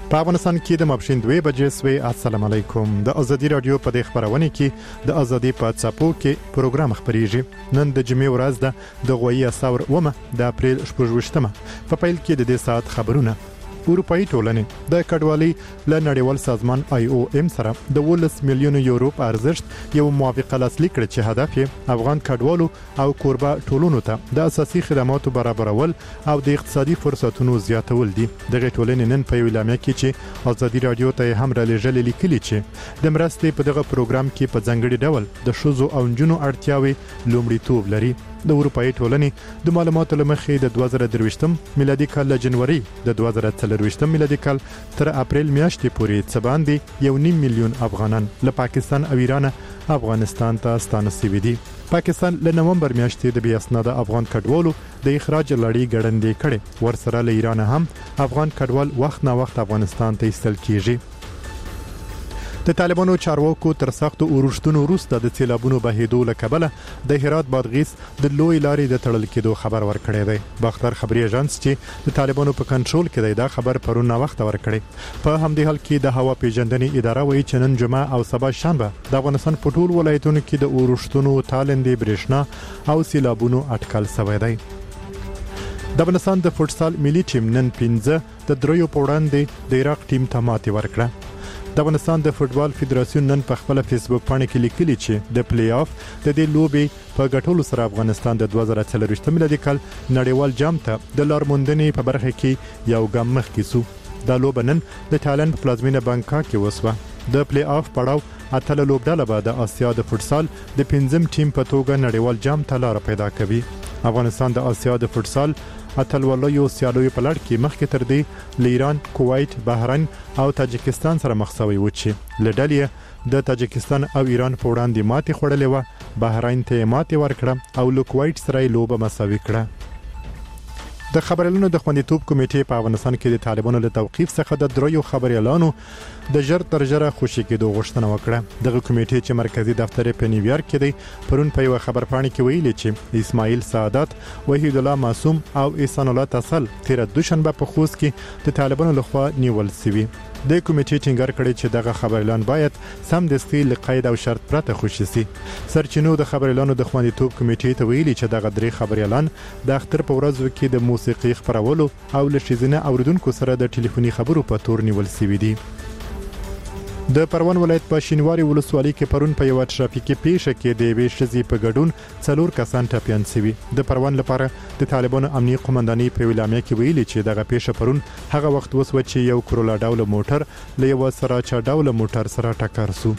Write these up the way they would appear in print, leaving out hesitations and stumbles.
په افغانستان کې د ماپښین 2 بجې سوي. السلام علیکم. د ازادي رادیو په دې خبرونه کې د ازادي په څاپو کې پروګرام خبريږي. نن د جمعې ورځ ده د غوي اساور ومه د اپریل 28مه. په پیل کې د دې ساعت خبرونه. اروپאי ټولنې د کډوالۍ له نړیوال سازمان IOM سره د 10 میلیون یورو په ارزښت یو موافقه لاسلیک کړه چې هدف یې افغان کډوالو او کوربه ټولونو ته د اساسي خدماتو برابرول او د اقتصادي فرصتونو زیاتول دي. دغه ټولنې نن په ویلامه کې چې ازادي رادیو ته هم را لېږلې لیکلي چې د مرستې په دغه پروګرام کې په ځنګړي ډول د شوزو او جنونو اړتیاوي لومړیتوب لري. د اروپאי ټولنې د معلوماتو لمخې د 2023 میلادي کال له جنوري د 2023 میلادي کال تر اپریل میاشتې پورې څه باندې 1.5 میلیون افغانان له پاکستان او ایران افغانستان ته ستانه شوي دي. پاکستان له نومبر میاشتې د بیا اسناد افغان کډوالو د اخراج لړۍ ګړندې کړي. ورسره له ایران هم افغان کډوال وخت نه وخت افغانستان ته ایستل کیږي. د طالبانو چارواکو تر سختو اورښتونو وروسته د سیلابونو بهیدو له کبله د هرات بادغیس د لوی لارې د تړل کېدو خبر ورکړی دی. باختر خبري ایجنس چې د طالبانو په کنټرول کې دی دا خبر پرون وخت ورکړی. په همدې حال کې د هوا پیژندنې اداره وایي چې نن جمعه او سبا شنبه د افغانستان په ټول ولایتونو کې د اورښتونو تالندې برېښنا او سیلابونو اټکل شوی دی. د افغانستان د فوټسال ملي ټیم نن 15 د دریو په وړاندې د عراق ټیم ته ماتې ورکړه. د افغانستان د فوتبال فدراسیون نن په خپل فیسبوک باندې کې لیکلي چې د پلی آف د دې لوبې په ګټلو سره افغانستان د 2024 میلادي کال نړیوال جام ته د لارموندنې په برخه کې یو ګام مخکې سو. د لوب نن د تایلند په پلازمینه بانکاک کې وسوه. د پلی آف پړاو اتل لوبډاله به د آسیا د فوتسال د 5م ټیم په توګه نړیوال جام ته لار پیدا کوي. افغانستان د آسیا د فوتسال اتلولایو سیالیو په لړ کې مخکې تر دې له ایران، کویت، بحرین او تاجکستان سره مخ شوی و چې لډلې د تاجکستان او ایران په وړاندې ماتې خوړلې و. بحرین ته ماتې ورکړه او له کویت سره لوبه مساوي کړه. د خبريالانو د خوندیتوب کمیټې په افغانستان کې د طالبانو له توقيف څخه د دریو خبريالانو د ژر تر ژره خوشی کېدو غوښتنه وکړه. دغه کمیټې چې مرکزی دفتر په نیویارک کې دی پرون په یو خبرپاڼه کې ویلي چې اسماعیل سعادت، وحید الله معصوم او احسان الله تصل تیر دوشنبه په خوست کې د طالبانو لخوا نیول شوی. د کمیټې ټینګار کړی چې دغه خبريالان باید سم دستي له قید او شرط پرته خوشي شي. سرچینو د خبريالانو د خوندیتوب کمیټې ته ویلي چې دغه درې خبريالان د اختر په ورځو کې د موسیقي خبرولو او لشيزنه اوریدونکو سره د ټلیفوني خبرو په تور نیول شوی دي. د پروان ولایت په شینواري ولسوالۍ کې پرون په یو ټرافیکي پیښه کې د یوې ښځې په ګډون 4 کسان ټپیان شوي. د پروان لپاره د طالبانو امنیي قومندانۍ په ویلامه کې ویلي چې دغه پیښه پرون هغه وخت وسوه چې یو کرولا ډول موټر له یو سراچا ډول موټر سره ټکر شو.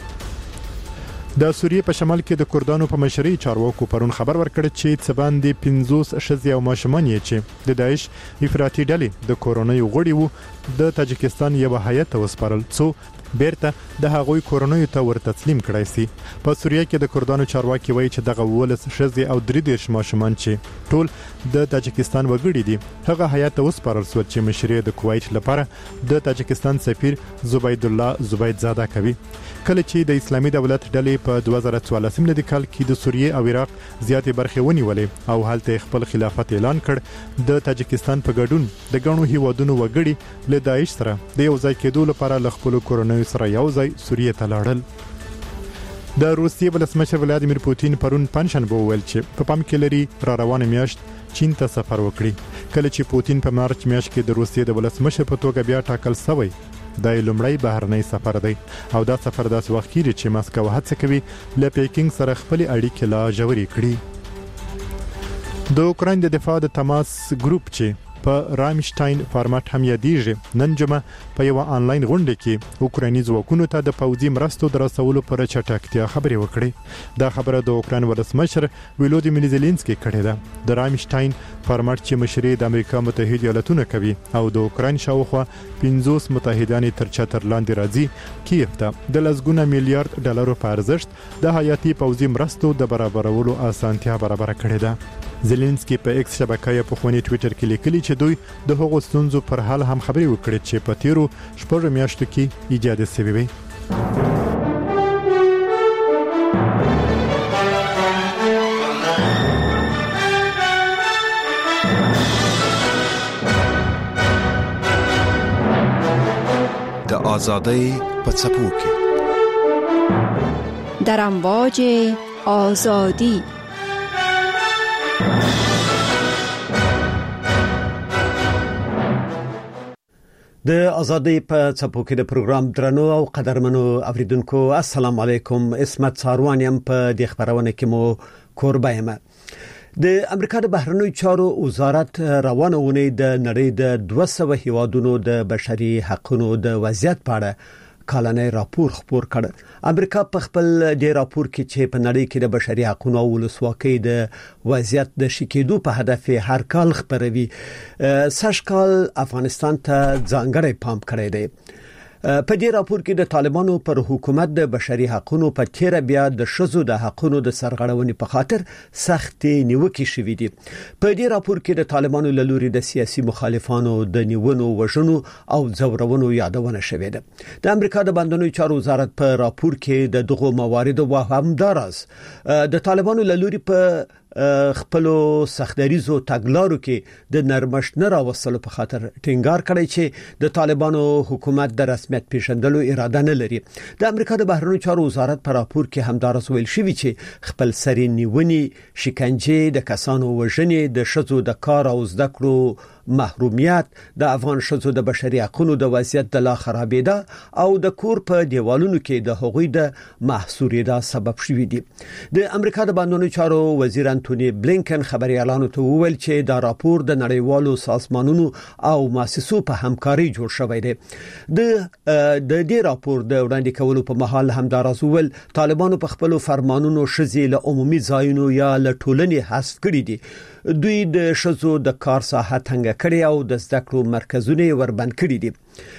د سوریې په شمال کې د کردانو په مشرۍ چارواکو پرون خبر ورکړ چې څه باندې 50 ښځې او ماشومان یې چې د داعش افراطي ډلې د کورونی غړي وو د تاجکستان یو هیئت وسپارل څو بیرته د هغوی کورونی ته ورتسلیم کړای شي. په سوریه کې د کردانو چارواکي وایي چې دغه 10 ښځې او 3 ماشومان چې ټول د تاجکستان وګړي دي هغه هیئت وسپارل شو چې مشري د کویت لپاره د تاجکستان سفیر زبید الله زبید زاده کوي. کله چې د اسلامي دولت ډلې په 2014 میلادي کال کې د سوریې او عراق زیاتې برخې ونیولې او هلته خپل خلافت اعلان کړ، د تاجکستان په ګډون د غنو هیوادونو وګړي له داعش سره د یو ځای کېدو لپاره ل خپل کورونی سره یو ځای سوریې ته لاړل. د روسیې ولسمشر ولادیمیر پوتین پرون پنځشنبه وویل چې په پام کې لري را روانه میاشت چین ته سفر وکړي. کله چې پوتین په مارچ میاشت کې د روسیې د ولسمشر په توګه بیا ټاکل شوی د لومړی بهرنۍ سفر دی او دا سفر داس وخت کې چې ماسکو هڅه کوي له پیکینګ سره خپل اړیکې لا ژورې کړي. د اوکراین د دفاع د تماس ګروپ چې په رامشتاین فارمټ هم یادېږي نن جمعه په یو آنلاین غونډه کې اوکرایني ځواکونو ته د پوځي مرستو درسولو پر چټکتیا خبرې وکړې. دا خبره د اوکراین ولسمشر ولودیمیر زيلنسکي کړې ده. د رامشتاین فارمټ چې مشري د امریکا متحده ایالاتونو کوي او د اوکراین شاوخوا 50 متحدان تر چتر لاندې راځي کیف ته د لسګونه میلیارډ ډالرو په ارزښت د حیاتي پوځي مرستو د برابرولو اسانتیا برابر کړې ده. زيلنسکي په ایکس شبکې په خوني ټوئیټر کې لیکلي چې دوی د هغو ستونزو پر حل هم خبرې وکړې چې په تیرو 4 میاشتو کې ایجاد شوې وي. آزادی په څپو کې در امواج آزادی. د آزادی په څپو کې د پروګرام درنو او قدرمنو اوریدونکو السلام علیکم. اسمت ساروانیم په دې خبرونه کې مو کوربه یم. د امریکا د بهرنیو چارو وزارت روانه ونې د نړۍ د 200 هیوادونو د بشري حقوقو د وضعیت په اړه کالنۍ راپور خپور کړ. امریکا په خپل د راپور کې چې په نړۍ کې د بشري حقوقو او ولسواکۍ د وضعیت د شکېدو په هدف هر کال خبروي. سږکال افغانستان ته ځانګړی پام کړی دی. په دې راپور کې د طالبانو پر حکومت د بشري حقوقو په تیر بیا د شذو د حقوقو د سرغړونې په خاطر سخت نیوکې شوې دي. په دې راپور کې د طالبانو له لوري د سیاسي مخالفانو د نیونو وژنو او ځورونو یادونه شوې ده. د امریکا د بندونو چارو وزارت په راپور کې د دغو مواردو و همدارس د طالبانو له لوري په خپلو سختدریزو تګلارو کې د نرمښت نه راوستلو په خاطر ټینګار کړی چې د طالبانو حکومت د رسمیت پیژندلو اراده نه لري. د امریکا د بهرنیو چارو وزارت په راپور کې همدارس ویل شوی چې خپل سری نیونی، شکنجه، د کسانو وژنې، د شذو د کار او زده کړو محرومیت، د افغان شذو د بشري حقوقو د وضعیت د لا خرابېدا او د کور په دیوالونو کې د حقوقي د محصورېدا سبب شوی دی. د امریکا د بهرنیو چارو وزیر انټونی بلینکن خبريالانو ته وویل چې دا راپور د نړیوالو سازمانونو او مؤسسو په همکاري جوړ شوی دی. د دې راپور د وړاندې کولو په مهال همدارس ویل طالبانو په خپل فرمانونو شذې له عمومي ځایونو یا له ټولنې حذف کړي دي. دوی د شذو د کار ساحه څنګه کړي او د زده کړو مرکزونه وربند کړي دي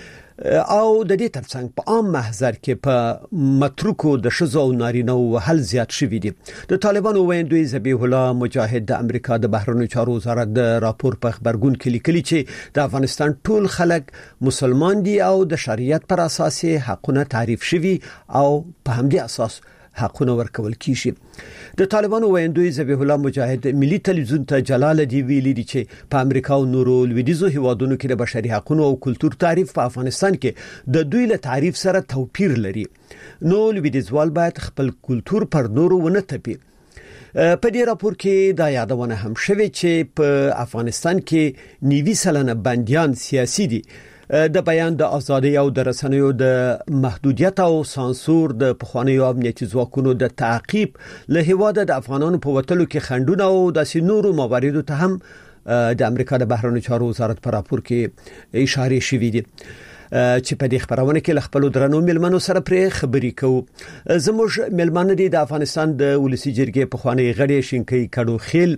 او د دې ترڅنګ په عام محضر کې په متروکو د شذو او نارینه وهل زیات شوی دي. د طالبانو ویندوی ذبیح الله مجاهد د امریکا د بهرنیو چارو وزارت د راپور په خبرګون کې لیکلي چې د افغانستان ټول خلک مسلمان دي او د شریعت پر اساس حقونه تعریف شوي او په همدې اساس حقونه ورکول کیږي. د طالبانو ویندوی ذبیح الله مجاهد ملي تلویزیون ته جلال دی ویلي دي چې په امریکا او نورو لویدیزو هیوادونو کې د بشري حقوقو او کلتور تعریف په افغانستان کې د دوی له تعریف سره توپیر لري. نو لویدیزوال باید خپل کلتور پر نورو ونه تپي. په دې راپور کې دا یادونه هم شوه چې په افغانستان کې 90% بنديان سیاسي دي. د بیان د ازادۍ او د رسنیو د محدودیت او سانسور، د پخوانیو امنیتي ځواکونو د تعقیب، له هیواده د افغانانو په وټلو کې خندونه او د سينورو مواردو ته هم د امریکا د بهرنیو چارو وزارت په راپور کې اشاره شوې دي چې په دې خبرونه کې خپل درنو ملمنو سره پرې خبرې کوو. زموږ ملمنو دي د افغانستان د ولسی جرګې پخوانی غړي شینکي کډو خیل،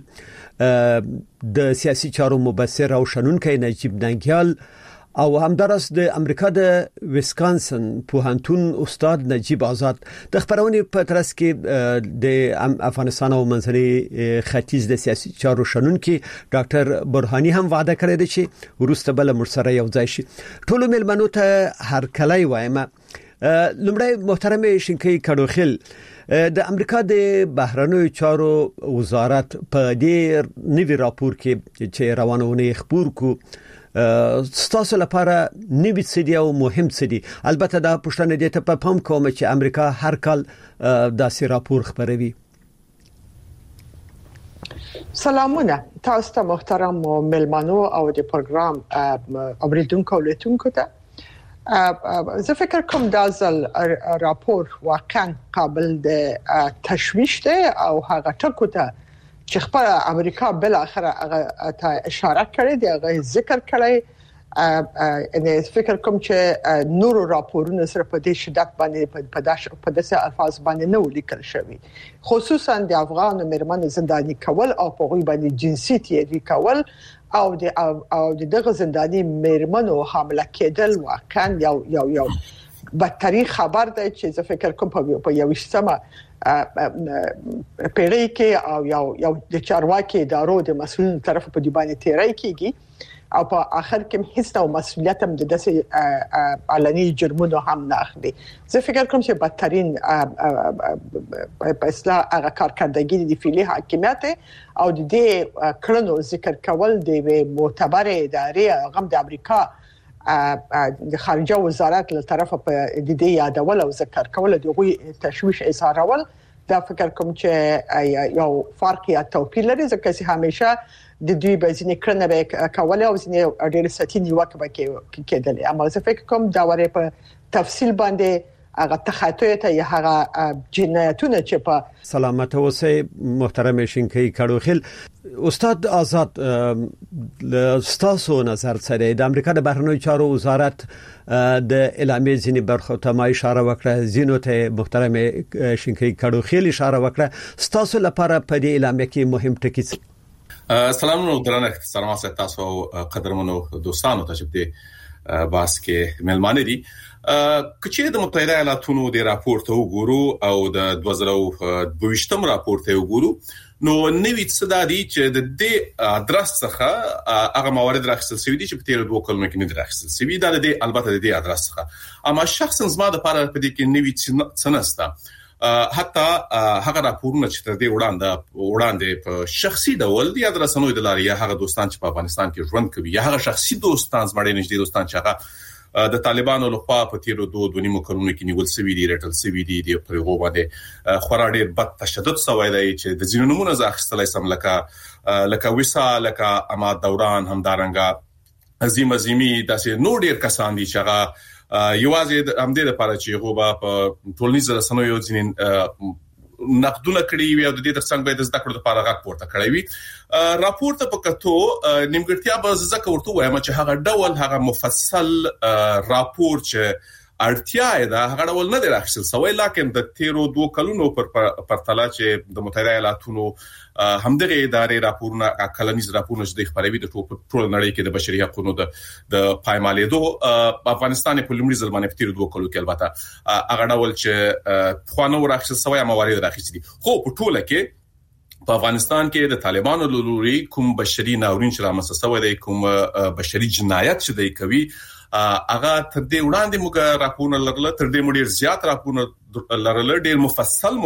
د سیاسي چارو مبصر او شنونکي نجیب ننګیال او همدارس د امریکا د ویسکانسن پوهنتون استاد نجیب آزاد. د خبرونه په ترڅ کې د افغانستان او منځني ختیځ د سیاسي چارو شنونکي ډاکټر برهانی هم وعده کړې ده چې ورسته بل مرسره یو ځای شي. ټولو ملمنو ته هر کله وایم. لمړی محترم شینکي کډوخیل، د امریکا د بهرنیو چارو وزارت په دې نوي راپور کې چې روانونه خبر کو ستاسو لپاره نوی سدي او مهم سدي. البته دا پښتنه دې ته په پام کوم چې امریکا هر کال داسې راپور خبروي. سلامونه تاسو ته محترم ملمنو او د پروګرام اوریدونکو لیدونکو ته. زه فکر کوم دا ځل راپور واقعا قابل د تشویش دی او هغه ټکو ته چې خپل امریکا بل اخر ته اشاره کړې دی، هغه ذکر کړی. ان فکر کوم چې نورو راپورونو سره په دې شدت باندې په داسې الفاظ باندې نه ولیکل شوی، خصوصا د افغان مېرمنو زنداني کول او په غوي باندې جنسي تیری کول او دغه زنداني مېرمنو حامله کېدل واقعا یو بدترین خبر دی چې زه فکر کوم په یو سمه پیړۍ کې او یو د چارواکي ادارو د مسؤلینو طرف په دی باندې تیری کیږي او په اخر کې هیڅ نو مسؤلیت هم د داسې علني جرمونو هم نه اخلي. زه فکر کوم چې بدترین په اصلاح هغه کارکردګي د فعلی حاکمیت او د کړنو ذکر کول د معتبر ادارې هغه د امریکا د خارجه وزارت له طرفه په د دې یادول او ذکر کول د غوي تشويش اظهارول دا فکر کوم چې یو فرق یا توپیر لري ځکه چې همیشه د دوی به ځینې کړنې به کولای او ځینې ډېر ساتي نیوکه به کېدل اما زه فکر کوم دا وره په تفصیل باندې هغه تخاطی ته یا هغه جنایتونه چې په سلامت اوسئ محترم شینکي کړوخیل استاد آزاد ستاسو نظر سره د امریکا د بهرنیو چارو وزارت د اعلامیې ځینې برخو ته ما اشاره وکړه زینو ته محترم شینکي کړوخیل اشاره وکړه ستاسو لپاره په دې اعلامیه کې مهم ټکي سلام نو درنه سلام تاسو قدرمنو دوستانو ته چې باس کې ملمانه دي کچې د متحده ایالاتونو د راپور ته وګورو او د 2022م راپور ته وګورو نو نوې څه د دې چې د دې ادرس څخه هغه موارد راخصل شوی دي چې په تیر 2 کلونو کې نه راخصل شوی دا د البته د دې ادرس څخه اما شخصا زما د لپاره په دې کې نوې څه نسته حتی هغه راپورونه چې تر دې وړاندې په شخصي ډول د ادرسونو د لاري هغه دوستان چې په افغانستان کې ژوند کوي یا هغه شخصي دوستان زموږ نږدې دوستان چې هغه د طالبانو لخوا په تیرو 2 کلونو کې نیول شوی دي رټل شوی دي د پرغو باندې خورا ډیر بد تشدد شوی دی چې د ځینو نمونه ځاخستلای سم لکه وسا لکه اما دوران همدارنګه عظیمي داسې نور ډیر کسان دي چې هغه یوازې همدې لپاره چې هغه په ټولنیز رسنیو ځینې نقدونه کړی وي او د دې ترڅنګ به د زده کړو لپاره غږ پورته کړی وي راپور ته پکتو نیمګړتیا به زکه ورته وایم چې هغه ډول هغه مفصل راپور چې اړتیا ده هغه ډول نه راخصل سوی لکه د تیرو 2 کلونو پر پرتله چې د متحده ایالاتونو همدغه ادارې راپورونه کلنیز راپورونه چې د خبري د ټول نړۍ کې د بشري حقوقو د پایمالېدو په افغانستان په لومړي ځل باندې په تیر 2 کلونو کې البته هغه ډول چې خوانو راخصل سوی موارد راخصل دي خو په ټوله کې په افغانستان کې د طالبانو لوري کوم بشري ناورین چې رامنځته شوی دی کوم بشري جنایت چې دی کوي هغه تر دې وړاندې موږ راپورونه لرله تر دې ډیر زیات راپورونه لرله ډیر مفصل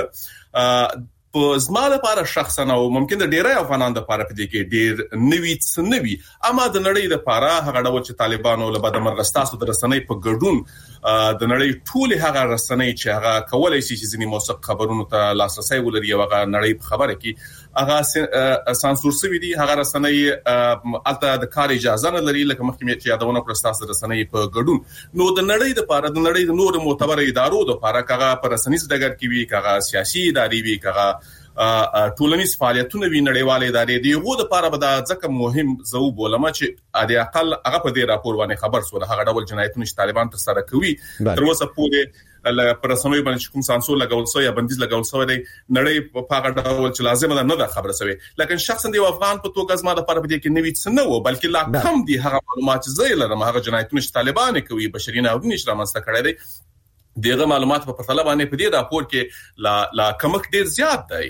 لرله په زما لپاره شخصا او ممکن د ډیری افغانانو لپاره په دې کې ډیر نوي اما د نړۍ لپاره هغه ډول چې طالبانو له بده مرغستاسو د رسنۍ په ګډون د نړۍ ټول هغه رسنۍ چې هغه کولای شي چې ځینې موثق خبرونو ته لاسرسي ولري او هغه نړۍ خبره کې هغه سانسور شوی دي هغه رسنۍ البته د کار اجازه نه لري لکه مخکې چې یادونه کړو تاسو رسنۍ په ګډون نو د نړۍ لپاره د نړۍ د نور معتبر ادارو لپاره هغه پر رسنیز ډګر کې وی هغه سیاسي ادارې وی هغه ټولنیز فعالیتونه وی نړیوالې ادارې دی وو د لپاره به دا ځکه مهم زو بولم چې ادي اقل هغه په دې راپور باندې خبر سره هغه ډول جنایتونه چې طالبان تر سره کوي تر اوسه پورې پر رسنوي باندې کوم سانسور لګول سو یا بندیز لګول سو دی نړۍ په هغه ډول چې لازم نه ده خبره سوي لکه شخصا دی افغان په توګه زما د لپاره په دې کې نوې څه نه و بلکې لا کم دي هغه معلومات چې زه لرم هغه جنایتونه چې طالبان کوي بشري ناورین چې رامنځته کړی دی دغه معلومات په پرتله باندې په دې راپور کې لا کمک ډیر زیات دی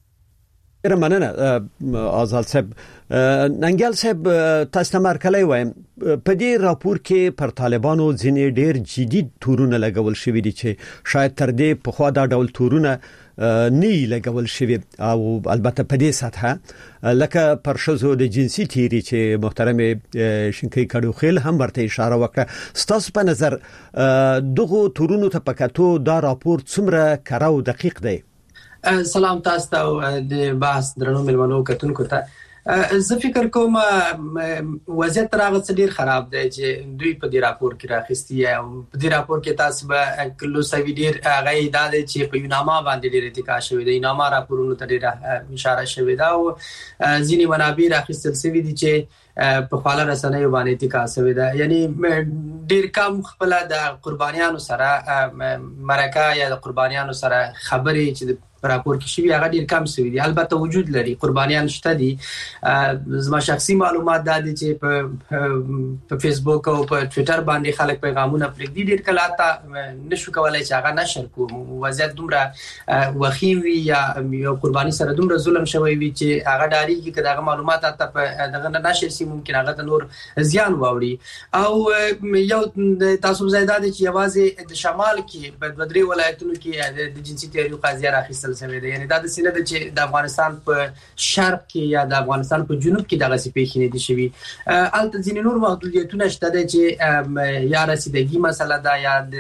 مننه آزاد صاحب ننګل صاحب تاسو مرکلای وایم په دې راپور کې پر طالبانو ځینې ډېر جدي تورونه لګول شوی دي چې شاید تر دې په خوا دا ډول تورونه نه لګول شوی او البته په دې سطحه لکه پر شذو د جنسي تیری چې محترم شینکي کړوخیل هم ورته اشاره وکړه ستاسو په نظر دغه تورونو ته پکاتو دا راپور څومره کره او دقیق دی سلام تاسو ته د باس درنو ملمنو کتونکو ته زه فکر کوم وضعیت راغلی ډیر خراب دی چې دوی په دې راپور کې راخستي او په دې راپور کې تاسو به کلو سوي ډیر هغه د چې په یوناما باندې ډیر اتکا شوی دی یوناما راپورونو ته ډیر اشاره شوی دا او ځینی منابع راخستل سوي دي چې په خاله رسنۍ باندې اتکا شوی دا یعنی ډیر کم خپل د قربانیانو سره مرکه یا د قربانیانو سره خبرې چې راپور کې شوی هغه ډیر کم شوی دی البته وجود لري قربانیان شته دي زما شخصي معلومات دا دي چې په فیسبوک او په ټوئیټر باندې خلک پیغامونه پرېږدي ډیر کله تا نشو کولای چې هغه نشر کوم وضعیت دومره وخیوي یا یو قرباني سره دومره ظلم شوی وي چې هغه ډاری کې دغه معلومات ته په دغه نشر سي ممکن هغه د نور زیان واوړي او یو تاسو زیاده دي چې یوازې د شمال کې په بدري ولایتونو کې د جنسي تحریک قضیه راخیستل وځل شوی دی. یعنی دا د سینه د افغانستان په شرق کې یا د افغانستان په جنوب کې دغه پیښې نه دي شوي. البته ځینې نور محدودیتونه شته دي چې یا رسیدګي مسله ده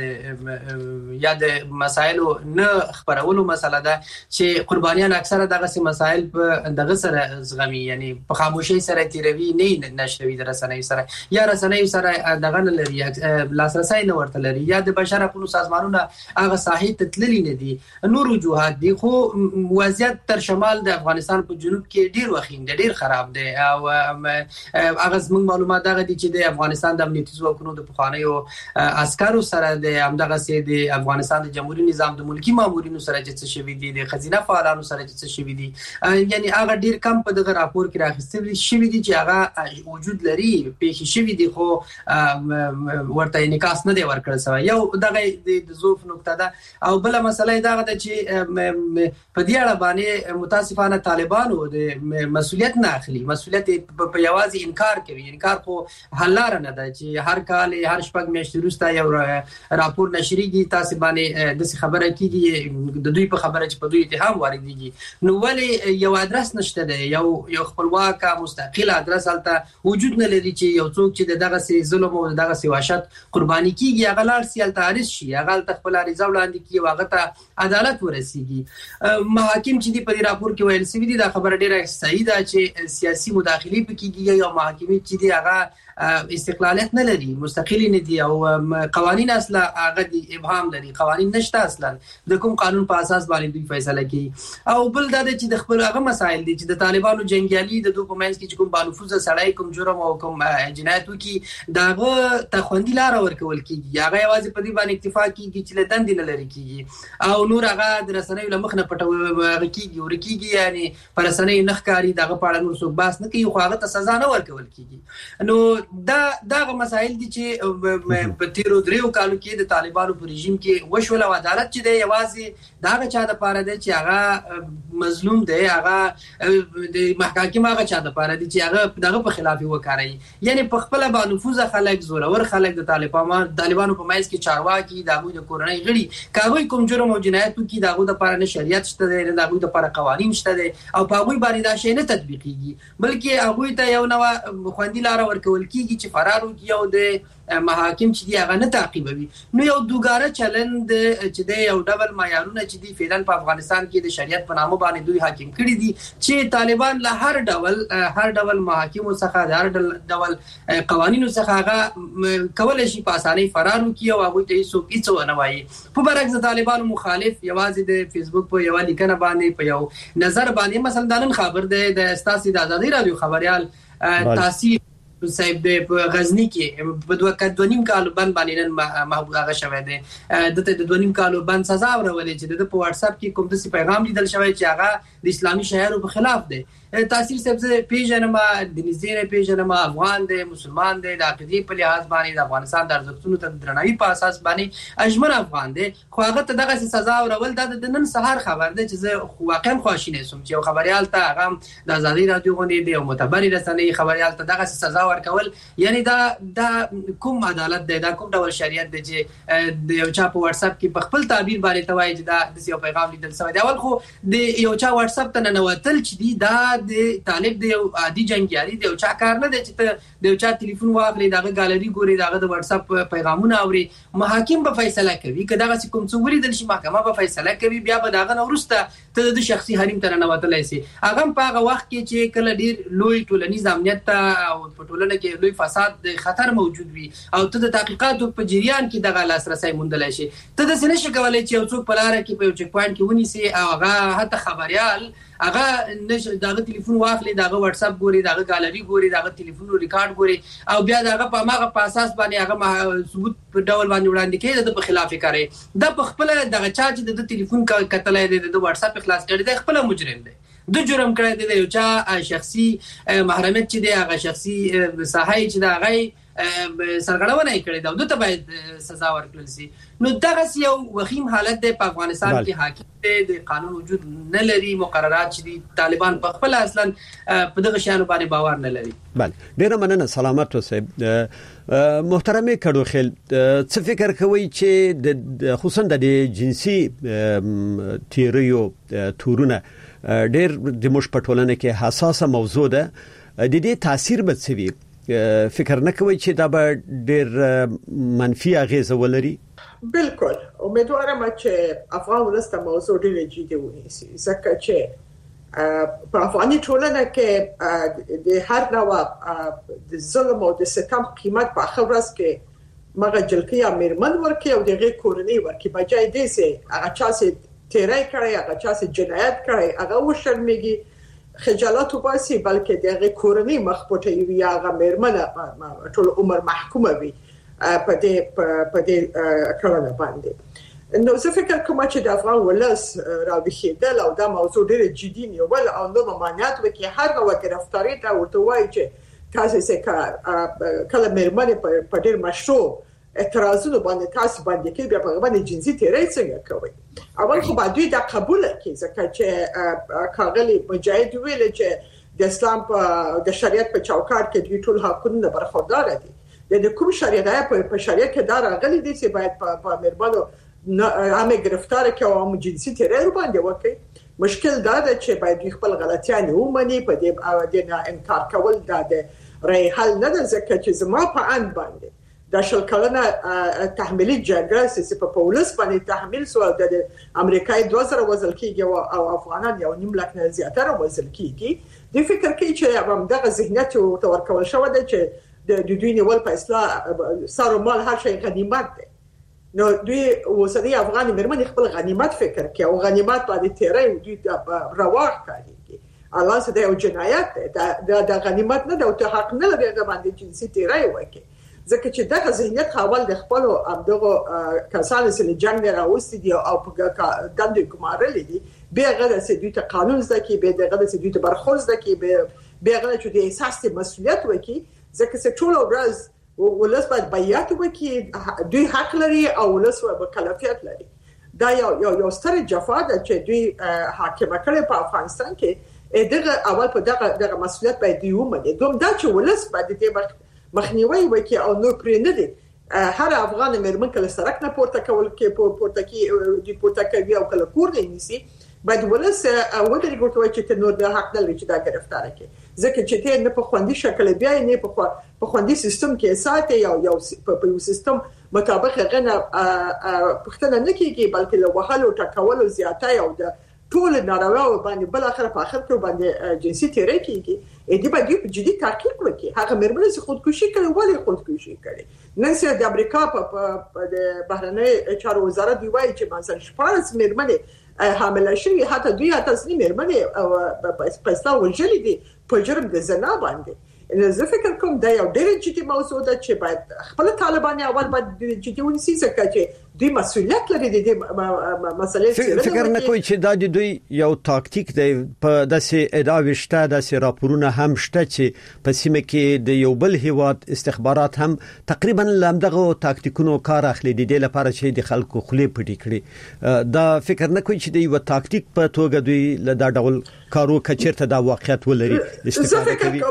یا د مسایلو نه خبرولو مسله ده چې قربانیان اکثره دغه مسایل په دغه سره زغمي، یعنی په خاموشي سره تیروي، نه نشوي د رسنۍ سره یا رسنۍ سره دغه نه لري، لاسرسي نه ورته لري، یا د بشر حقوقو سازمانونه هغه ساحې ته تللي نه دي. نور وجوهات دي، خو وضعیت تر شمال د افغانستان په جنوب کې ډیر وخیم دی، ډیر خراب دی. او هغه زموږ معلومات دغه دي چې د افغانستان د امنیتي ځواکونو د پخوانیو عسکرو سره د همدغه سي د افغانستان د جمهوریت نظام د ملکی مامورینو سره چې څه شوی دي، د خزینه فعالانو سره چې څه شوی دي، یعنی هغه ډیر کم په دغه راپور کې راغستل شوی دي چې هغه وجود لري، پیښې شوی دي، خو ورته انعکاس نه دی ورکړل شوی. یو دغه د ضعف نقطه ده. او بل مسله دا ده چې په دې اړه باندې متاسفانه طالبانو د مسؤلیت نه اخلي، مسؤلیت په یوازې انکار کوي. انکار خو حل لار نه ده چې هر کال هر شپږ میاشتې وروسته یو راپور نشریږي، تاسو باندې د خبره کیږي د دوی په خبره چې په دوی اتهام واردېږي، نو ولې یو ادرس نشته ده، یو خپلواک مستقل ادرس هلته وجود نه لري چې یو څوک چې دغه سي ظلم او دغه سي وحشت قرباني کیږي هغه لار سي التعارض شي، هغه خپل عریضه وړاندې کیږي، هغه ته عدالت ورسیږي. محاکم چې دی په راپور کې ویل سوي دي دا خبره ډیره صحیح ده چې سیاسي مداخله پکېږي او محاکم چې دی هغه استقلالیت نه لري، مستقل نه دي، او قوانین اصلا هغه دي ابهام لري، قوانین نشته اصلا د کوم قانون په اساس باندې دوی فیصله کوي. او بل دا چې د خپل هغه مسایل دي چې د طالبانو جنگیالي د دوه په منځ کې کوم بانفوذ سړی کوم جرم او کوم جنایت وکي داغه تخوندي لار ورکول کیږي، هغه یوازې په دې باندې اکتفا کیږي چې له دندې نه لري کیږي، او نور هغه د رسنیو له مخ نه پټول کیږي، یعنی پر رسنیو نخکاری دغه په اړه نور څوک بحث نه کوي، خو هغه ته سزا نه ورکول کیږي. نو دغه مسایل دي چې په تیرو دریو کالو کې د طالبانو په رژیم کې وشول، او عدالت چې دی یوازې دغه چا د پاره دی چې هغه مظلوم دی، هغه د محاکم هغه چا د پاره دی چې هغه دغه په خلاف وکړي، یعنی په خپل بانفوذ خلک زورور خلک د طالبانو په مایز کې چارواکي دغه د کورنۍ غړي کاوی کوم جرم او جنایت کوي دغه د پاره نه شریعت شته دی، نه دغه د پاره قوانین شته دی، او په هغه باندې دا شی نه تطبیقيږي، بلکې هغه ته یو نو خوندي لار ورکول کیږي چې فرار وکړي او د محاکم چې دی هغه نه تعقیبوي. نو یو دوګاره چلند چې دی یو ډول معیارونه چې دی فعلا په افغانستان کې د شریعت په نامه باندې دوی حاکم کړي دي چې طالبان له هر ډول محاکم څخه د هر ډول قوانینو څخه هغه کولای شي په اسانۍ فرار وکړي او هغه ته هیڅ ونه وایي. په برعکس طالبان مخالف یوازې د فیسبوک په یو لیکنه باندې په یو نظر باندې مثلا دنن خبر ده د استاسي د ازادي رادیو خبريال تاثیر صاحب د غزنی کې په 2.5 کال باندې نن محبوب هغه شوی دی، د 2.5 کال باندې سزا ورولې چې د په واتس اپ کې کوم د پیغام لیدل شوی چې هغه د اسلامي شعارو په خلاف دی. تاثیر صاحب پیژنم د نزیره پیژنم افغان دی، مسلمان دی، د عقیدې په لحاظ باندې د افغانستان د ارزښتونو ته درناوي په اساس باندې اجمن افغان دی، خو هغه ته دغه سزا ورول د نن سهار خبر دی چې زه واقعا خواشینه سوم چې خبريال ته هغه د ازادي رادیو غونډې دی او معتبر رسنۍ خبريال ته دغه سزا ورکول، یعنی دا کوم عدالت دی، دا کوم ډول شریعت دی چې د یو چا په واتس اپ کې په خپل تعبیر باندې توای چې دا د یو پیغام لیدل سوی دی. اول خو د یو چا واتس اپ ته نه وتل چې دی دا د طالب دی او عادي جنگیالي دی او چا کار نه دی چې ته د یو چا ټلیفون واخلې دغه ګالری ګوري دغه د واتس اپ پیغامونه اوري، محاکم به فیصله کوي که دغه کوم څه ولیدل شي محکمه به فیصله کوي، بیا به دغه وروسته ته د شخصي حریم ته نه وتلای شي. هغه په هغه وخت کې چې کله ډیر لوی ټولنیز امنیت او په ټولنه کې لوی فساد د خطر موجود وي او ته د تحقیقاتو په جریان کې دغه لاسرسي موندلای شي، ته د سینې شکولای چې یو څوک په لار کې په یو چک پوینټ کې ونیسي او هغه حتی خبريال هغه دغه ټلیفون واخلي دغه واتس اپ ګوري دغه ګالری ګوري دغه ټلیفون ریکارډ ګوري او بیا دغه په هغه په اساس باندې هغه ثبوت په ډول باندې وړاندې کوي د خلاف کوي. دا په خپل دغه چا چې د ټلیفون کتلای دی د واتس اپ خلاص کړي دی خپل مجرم دی، د جرم کړی دی، یو چا شخصي محرمیت چې دی هغه شخصي صحای چې دا غي سرغړونه کړې ده او دته باید سزا ورکړل شي. نو دغه یو وخیم حالت دی په افغانستان کې حاکم دی، د قانون وجود نه لري، مقررات چې دي طالبان په خپل اصلا په دغه شیانو باندې باور نه لري. بله، ډیره مننه. سلامت اوسئ. محترمه کډوخیل، څه فکر کوي چې خصوصا د جنسي تیریو تورونه ډیر د مش پټولنه کې حساسه موضوع ده، د دې تاثیر به څه وي؟ فکر نه کوي چې دا به ډیر منفي اغیزه ولري؟ بالکل امیدوارم چې افغان ولست موضوع ډیر جدي ونیسي، ځکه چې په افغاني ټولنه کې د هر نوع د ظلم او د ستم قیمت په اخر ورځ کې مغه جلکیا میرمن ورکی او دغه کورنۍ ورکی بجای دې سه هغه چا سه تیرای کړی، هغه چا سه جنایت کړی، هغه وشرمېږي خجالت وباسي، بلکې دغه کورنۍ مخپټي وي، هغه میرمن ټول عمر محکومه وي په دې کړنه باندې. نو زه فکر کوم چې د افغان ولس راوښیدل او دا موضوع ډېر جدي نیول او نو ممانعت وکړي هر نوع گرفتاری ته ورته وایي چې تاسو څه کله میرمنې په ډېر مشروع اعتراضونو باندې تاسو باندې کې بیا په باندې جنسي تیری څنګه کوي. اول خو باید دوی دا قبول کړي، ځکه چې کاغلی مجاهد ویل چې د اسلام د شریعت په چوکاټ کې دوی ټول حقونه برخوردار دي. د کوم شریعت په شریعت کې دا راغلي دي چې باید په میرمنو عامه گرفتار کې او عام جنسي تیری باندې وکړي. مشکل دا ده چې باید خپل غلطیان ومني، په دې نه انکار کول دا د رای حل نه ده، ځکه چې زما په اند باندې د شل کلنه تحمیلي جګړه چې په پولیس باندې تحمیل سو د امریکای 2000 وزل کېږي او افغانان یو نیم لک نه زیاتره وزل کېږي. د فکر کې چې هم دغه ذهنیت او تورکول شو ده چې د دوی نیول په اصلاح سر مال هر شي غنیمت ده. نو دوی وسدي افغان میرمن خپل غنیمت فکر کوي او غنیمت باندې تیری دوی رواق کوي. الله سده او جنایت د غنیمت نه د حق نه لري باندې جنسي تیری وکړي، ځکه چې دغه ذهنیت خپل د خپل دغه کسان سره جنگ راوستي دي او په دندې کومارل دي، به غره سي دوی ته قانون زکه به دغه سي دوی ته برخورد زکه به غره چې د احساس مسؤلیت وکړي، ځکه چې ټول ورځ ولس باید بیعت وکړي، دوی حق لري او ولس مکلفیت لري. دا یو ستر جفا ده چې دوی حاکم کړي په افغانستان کې. دغه اول په دغه مسؤلیت باید دی ومني. دوم دا چې ولس باید دې مخنیوي وکړي او نو پرې نه دي هر افغان میرمن کله سرک نه پورته کول کې پورته کوي او کله کور نه نیسي، باید ولس ودرې ګورته چې ته نور د حق نه لري چې دا گرفتار کړي، ځکه چې ته نه په خوندي شکل بیا نه په خوندي سیستم کې ساتي یو په یو سیستم مطابق غنه پښتنه نه کیږي، بلکې له وهلو ټکولو زیاتای او د ټول ناروا باندې بل اخر په اخر کې باندې جنسي تیری کیږي. دې باندې په جدي تحقیق وکړي. هغه میرمنې چې خودکشي کوي ولې خودکشي کوي؟ نن سره د امریکا په بهرنۍ چارو وزارت دی وایي چې مثلا 14 میرمنې حامله شوي، حتی دوی تاسو میرمنې په اسلام وجلي دي په جرم د زنا باندې. زه فکر کوم دا یو ډېر جدي موضوع ده چې باید خپل طالبان اول باید جدي ونیسي، ځکه چې دوی مسؤلیت لري د مسلې څخه. فکر نه کوي چې دا د دوی یو تاکتیک دی، په داسې ادعا وشته داسې راپورونه هم شته چې په سیمه کې د یو بل هیواد استخبارات هم تقریبا لمدغه تاکتیکونو کار اخلي د دې لپاره چې د خلکو خلې پټې کړي. دا فکر نه کوي چې د یو تاکتیک په توګه دوی له دا ډول کارو کچرته دا واقعیت ولري استفاده کوي.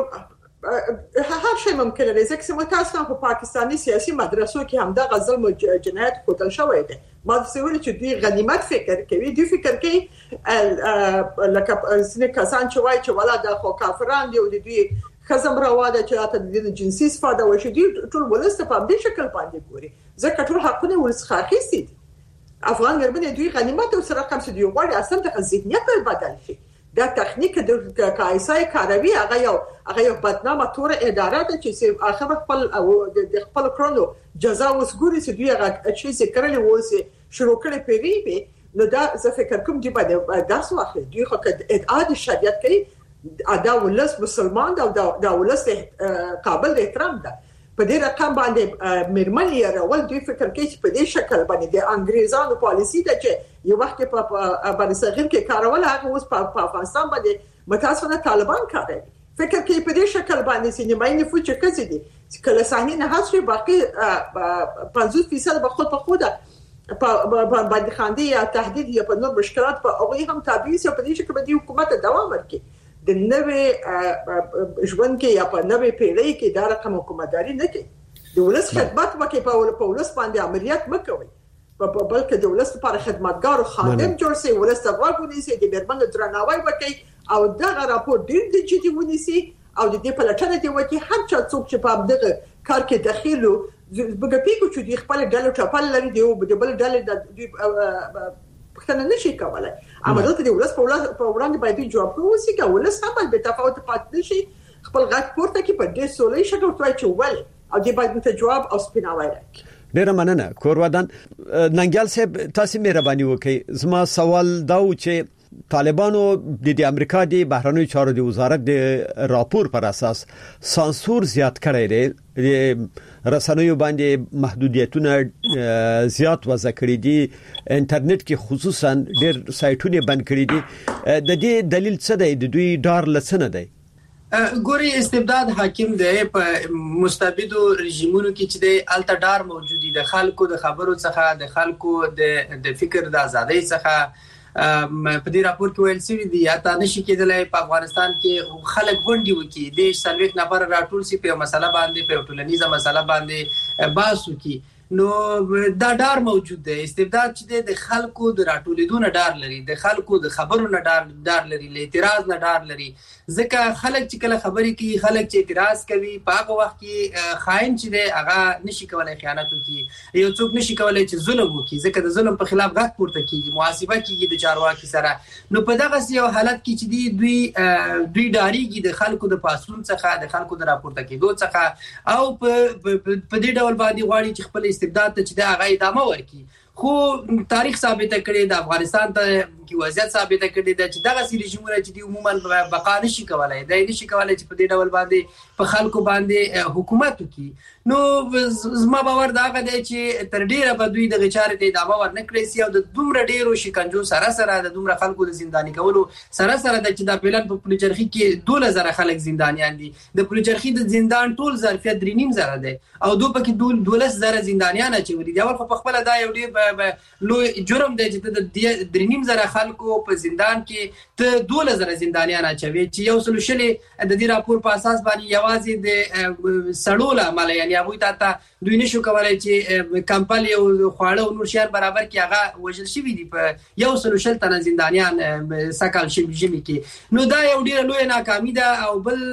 هر شي ممکن دی، ځکه چې متاسفانه په پاکستاني سیاسي مدرسو کې هم دا غزل جنایت کوتل شوی دی. ما څه ویل چې دوی غنیمت فکر کوي، دوی فکر کوي لکه ځینې کسان چې وایي چې ولا د خو کافران دی او دوی خزم راواده چې تاسو د جنسي استفاده وشي، دوی ټول ولست په دې شکل باندې ګوري، ځکه ټول حقونه ورڅخه اخیستي دي. افغان میرمنې دوی غنیمت او سره کوم څه دی وایي اصلا د ذهنیت بدل شي. دا تخنیک د کایسای کاروي هغه یو بدنامه تور اداره ده چې اخر خپل او د خپل کړنو جزا وسګوري چې دوی هغه شي ذکر لري وسه شروع کړي پیری. نو دا زه فکر کوم دی باندې درس واخلي. دوی خو د ادعا د شریعت کوي، دا ولس مسلمان دا د ولس قابل احترام ده. په دې رقم باندې میرمن یې راول دوی فکر کوي چې په دې شکل باندې د انګریزانو پالیسی ده چې یو وخت په باندې صغیر کې کارول، هغه اوس په افغانستان باندې متاسفانه طالبان کوي. فکر کوي په دې شکل باندې سینمای نفوذ چې کسي دي کله صحنه نه حذف باقي 50% به خود په خود باندې خاندي یا تهدید یا په نور مشکلات په هغه هم تابع سي په دې چې په دې حکومت دوام ورکړي د نوې ژوند کې یا په نوې پیړۍ کې دا رقم حکومتداري نه کوي د ولس خدمت وکړي په ولس باندې عملیات مکوي بلکې د ولس لپاره خدمتګار او خادم جوړ سي ولس ته وګوري سي د مرمن درناوی وکړي او دا راپور ډیر جدي ونیسي او د دې په لټه دی وکړي هر چا څوک چې په دغه کار کې داخلو بګپیکو چې د خپل ډلو چپل لري دی او د بل ډلې د پښتنه نشي کولای اما دلته د ولس په وړاندې باید جواب ووسی که ولس هم به تفاوت پات نشي خپل غږ پورته کې په دې سولې شګو توای چې ول او د باید ته جواب او سپیناوی راکړي ډیر مننه کورودان ننګیال صاحب تاسو مهرباني وکړئ زما سوال دا و چې طالبانو د امریکا د بهرنیو چارو د وزارت د راپور پر اساس سانسور زیات کړی دی رسنیو باندې محدودیتونه زیات وضع کړی دي انټرنیټ کې خصوصا ډیر سایټونه بند کړی دي د دې دلیل څه دی د دوی ډار لسنه دی ګوري استبداد حاکم دی په مستبدو رژیمونو کې چې د الټډار موجودي د خلکو د خبرو څخه د خلکو د فکر د ازادۍ څخه په دې راپور کې ویل شوی دی یا تا نشي کېدلای په افغانستان کې خلک غونډي وکي د سلويک نفر راټول سي په مسله باندې په ټولنیزه مسله باندې باسو کی نو دا ډار موجود دی استبداد چې د خلکو د راټولیدو نه ډار لري د خلکو د خبرو نه ډار لري له اعتراض نه ډار لري ځکه خلک چې کله خبرې کوي خلک چې اعتراض کوي په هغه وخت کې خاين چې دی هغه نشي کولای خیانت وکړي یو څوک نشي کولای چې ظلم وکړي ځکه د ظلم په خلاف غږ پورته کیږي محاسبه کیږي د چارواکي سره نو په دغه یو حالت کې چې دوی ډاریږي د خلکو د پاسون څخه د خلکو د راپورته کېدو څخه او په دې ډول باندې غواړي چې خپل استبداد ته چې دا هغه ادامه ورکړي خو تاریخ ثابت کړي د افغانستان ته کې وضعیت ثابت کړي د چې دغه رژیمونه چې عموما بقا نشي کولای د نشي کولای چې په دې ډول باندې په خلکو باندې حکومت وکړي نو زما باور دا غږ دی چې تر ډیره به دوی د غچارې ته ادامه ورنکړي سي او د دومره ډیرو شکنجو سره د دومره خلکو د زنداني کولو سره د چې د پلان په پلوچرخي کې 2000 خلک زندانيان دي د پلوچرخي د زندان ټول ظرفیت 3.5 دی او دوی پکې 12,000 زندانيان اچولي دی او په خپل دا یو ډیر لوی جرم دی چې د 3.5 خلکو په زندان کې ته 2000 زندانيان اچوي چې یو سلوشلې د دې راپور په اساس باندې یوازې د سړول عمل یعنی ابو ته دوی نشو کولای چې کمپل یو خواړه او نور شهر برابر کې هغه وژل شوی دی په یو سلوشل تن زندانيان سکل شوی کې نو دا یو ډیر لوی ناکامي ده او بل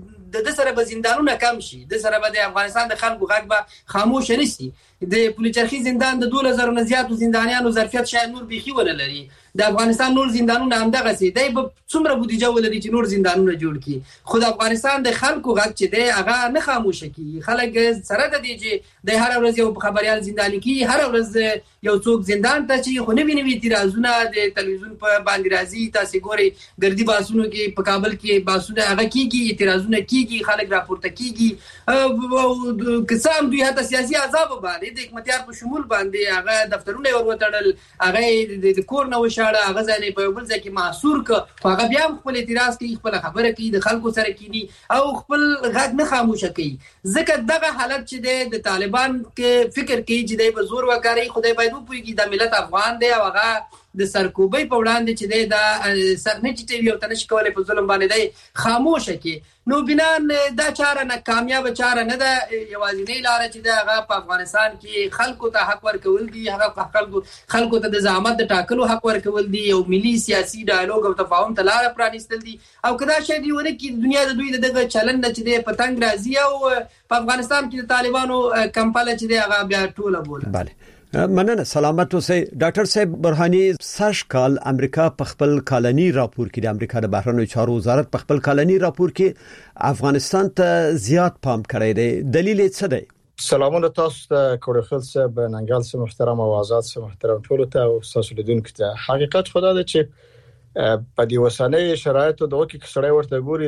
د سره به زندانونه کم شي د سره به د افغانستان د خلکو غږ به خاموش نشي د پلوچرخي زندان د 2000 نه زیاتو زندانيانو ظرفیت شاید نور بيخي ونه لري د افغانستان نور زندانونه هم دغه سي دی په څومره بودیجه ولري چې نور زندانونه جوړ کړي خو د افغانستان د خلکو غږ چې دی هغه نه خاموش کی خلک سره د دې چې د هر ورځ یو خبريال زنداني کی هر ورځ یو څوک زندان ته چې خو نه ویني اعتراضونه د تلویزیون په باندې راځي تاسو ګوري ګردي باسونو کې په کابل کې باسونه هغه کیږي اعتراضونه کیږي خلک راپورته کیږي او قسم دوی هته سیاسي عذاب باندې د حکومتیار په شمول باندې هغه دفترونه وروتړل هغه د کور نه وشاړه هغه ځنه په بل ځکه محصور ک هغه بیا خپل اعتراض کوي خپل خبره کوي د خلکو سره کینی او خپل غږ نه خاموشه کوي ځکه دغه حالت چې د طالبان کې فکر کوي چې د زور وکړي خدای باید وپويږي د ملت افغان دی او هغه د سرکوبۍ په وړاندې چې د سرنچټي یو تنش کولای په ظلم باندې دی خاموشه کی نو بنان دا چاره نه کامیاب چاره نه ده یوازینی لار چې دا هغه په افغانستان کې خلکو ته حق ورکول دي هغه خلکو ته د زعامت د ټاکلو حق ورکول دي او ملي سیاسي ډایالوګ او تفاهم ته لار پرانیستل دي او کدا شې دیونه کې دنیا د دوی دغه چلند چې د پتنګ راځي او په افغانستان کې د طالبانو کمپاله چې دا هغه بیا ټوله بوله bale مننه سلامت اوسئ ډاکټر صاحب برهاني سش کال امریکا په خپل کالني راپور کې د امریکا د بهرنیو چارو وزارت په خپل کالني راپور کې افغانستان ته زیات پام کړی دی دلیل یې څه دی سلامونه تاسو ته کوړخل صاحب ننګال صاحب محترم او آزاد صاحب محترم ټول ته او تاسو لیدونکو ته حقیقت خدا ده چې په دې وسنۍ شرایطو دغه کې سړی ورته ګوري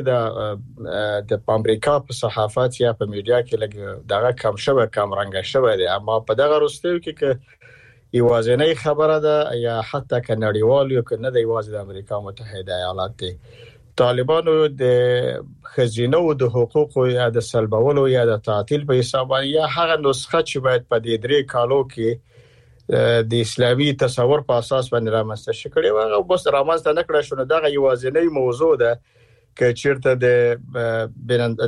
د امریکا په صحافت یا په میډیا کې لګ دغه کم شوه کم رنګ شوه دي اما په دغه وروستیو کې یوازینی خبره ده یا حتی ک نړیوال یو ک نه دی یوازې د امریکا متحده ایالات دی طالبانو د خزینه او د حقوقو یا د سلبولو یا د تعطیل په حساب یا هغه نسخه چې باید په دې درې کالو کې د اسلامي تصور په اساس باندې رامنځته شي کړي او بس رامنځته نکړه شو نو دا یوازینی موضوع ده چې چیرته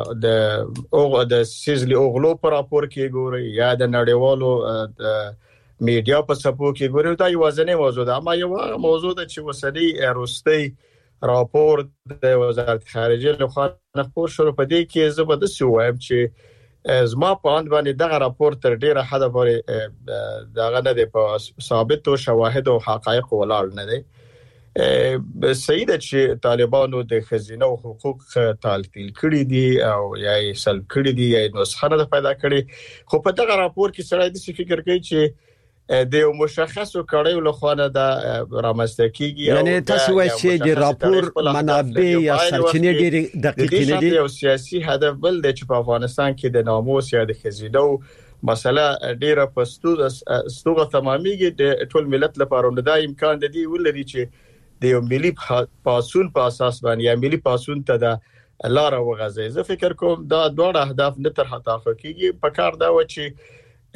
د سیزلی اوغلو پر راپور کې ګوري یا د نړیوالو میډیا په سپو کې ګوري دا یوازینی موضوع ده اما یو موضوع ده چې وسدي روستي راپور د وزارت خارجه له خوا خپور شروع پدې کې زبده سو وایم چې زما په اند باندې دغه راپور تر ډیره حد پورې دغه نه دی په ثابت او شواهد او حقایق ولاړ نه دی سید چې طالبانو د خزینه او حقوق تعطیل کړي دي او یا سلب کړي دي یا نسخه نه پیدا کړي خو په دغه راپور کې سره د فکر کوي چې د یو مشخصو کړیو له خوا نه د رامنځته کیږي یعنی تاسو وایئ چې د راپور منابع یا سرچینې ډېرې دقیقې نه دي یو سیاسي هدف بل دی چې په افغانستان کې د ناموس یا د خزینه مسله ډیره پستوغه تمامېږي د ټول ملت لپاره نو دا امکان دی ولري چې د یو ملي پاسون په اساس باندې یا ملي پاسون ته د لار وغځي زه فکر کوم دا دوه اهداف نه تر حتی کېږي په کار دا و چې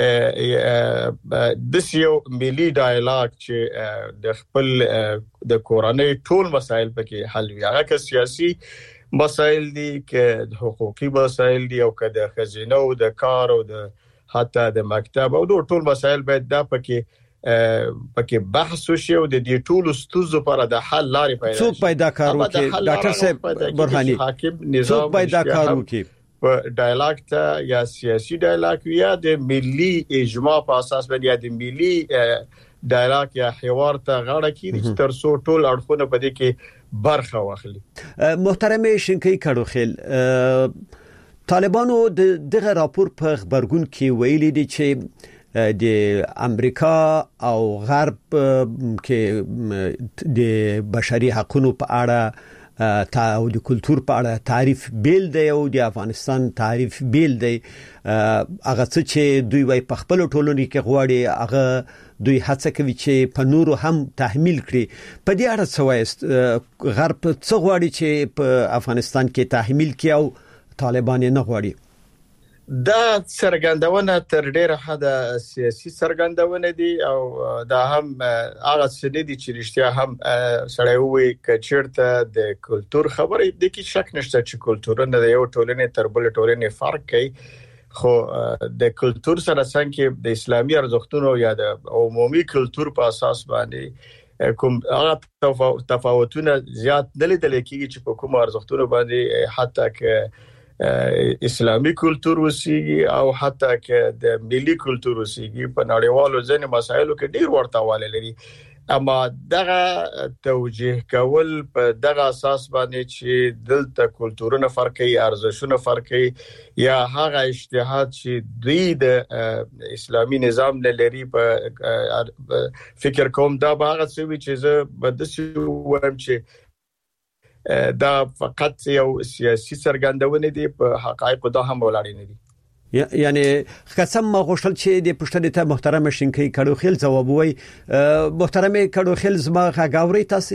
د یو ملي ډایلاګ چې د خپل د کورنۍ ټول مسایل پکې حل وي هغه که سیاسي مسایل دي که حقوقي مسایل دي او که د خزینه او د کار او د حتی د مکتب او د ټول مسایل باید دا پکې بحث وشي او د دې ټول ستونزو لپاره د حل لارې پیدا شي څوک پیدا کارو کې ډاکټر صاحب برهاني څوک پیدا کارو کې په ډایلاګ ته یا سیاسي ډایلاګ یا د ملي اجماع په اساس باندې یا د ملي ډایلاګ یا حوار ته غاړه کیږي چې تر څو ټول اړخونه په دې کې برخه واخلي محترم شینکی کړوخیل طالبانو دغه راپور په خبرګون کې ویلي دي چې د امریکا او غرب کې د بشري حقوقو په اړه او د کلچر په اړه تعریف بیل دی او د افغانستان تعریف بیل دی هغه څه چې دوی وايي په خپل ټولنې کې غواړي هغه دوی هڅه کوي چې په نورو هم تحمیل کړي په دې اړه څه وایي غرب څه غواړي چې په افغانستان کې تحمیل کړي او طالبان نه غواړي دا څرګندونه تر ډیره حد سیاسي څرګندونه دي او دا هم هغه څه دي چې رښتیا هم سړی وایي کچیرته د کلچر خبرې د کې شک نشته چې کلچرونه د یو ټولنې تر بل ټولنې فرق کوي خو د کلچر سره څنګه د اسلامي ارزښتونو یا د عمومي کلچر په اساس باندې کوم هغه تفاوتونه زیات نه لیدل کېږي چې په کوم ارزښتونو باندې حتی که اسلامي کلچر وسیږي او حتی که د ملي کلچر وسیږي په نړیوالو ځینې مسایلو کې ډیر ورته والی لري اما دغه توجیه کول په دغه اساس باندې چې دلته کلچرونه فرق کوي ارزښتونه فرق کوي یا هغه اجتهاد چې دوی د اسلامي نظام لري په فکر کوم دا به هغه څه چې زه به د څه وایم چې دا فقط یو سیاسي څرګندونه دي په حقایق دا هم ولاړ نه دي یعنی قسم ما غوښتل چې د پښتنې ته محترم شینکی کړوخیل جواب وای محترم کړوخیل زما غاوري تاسو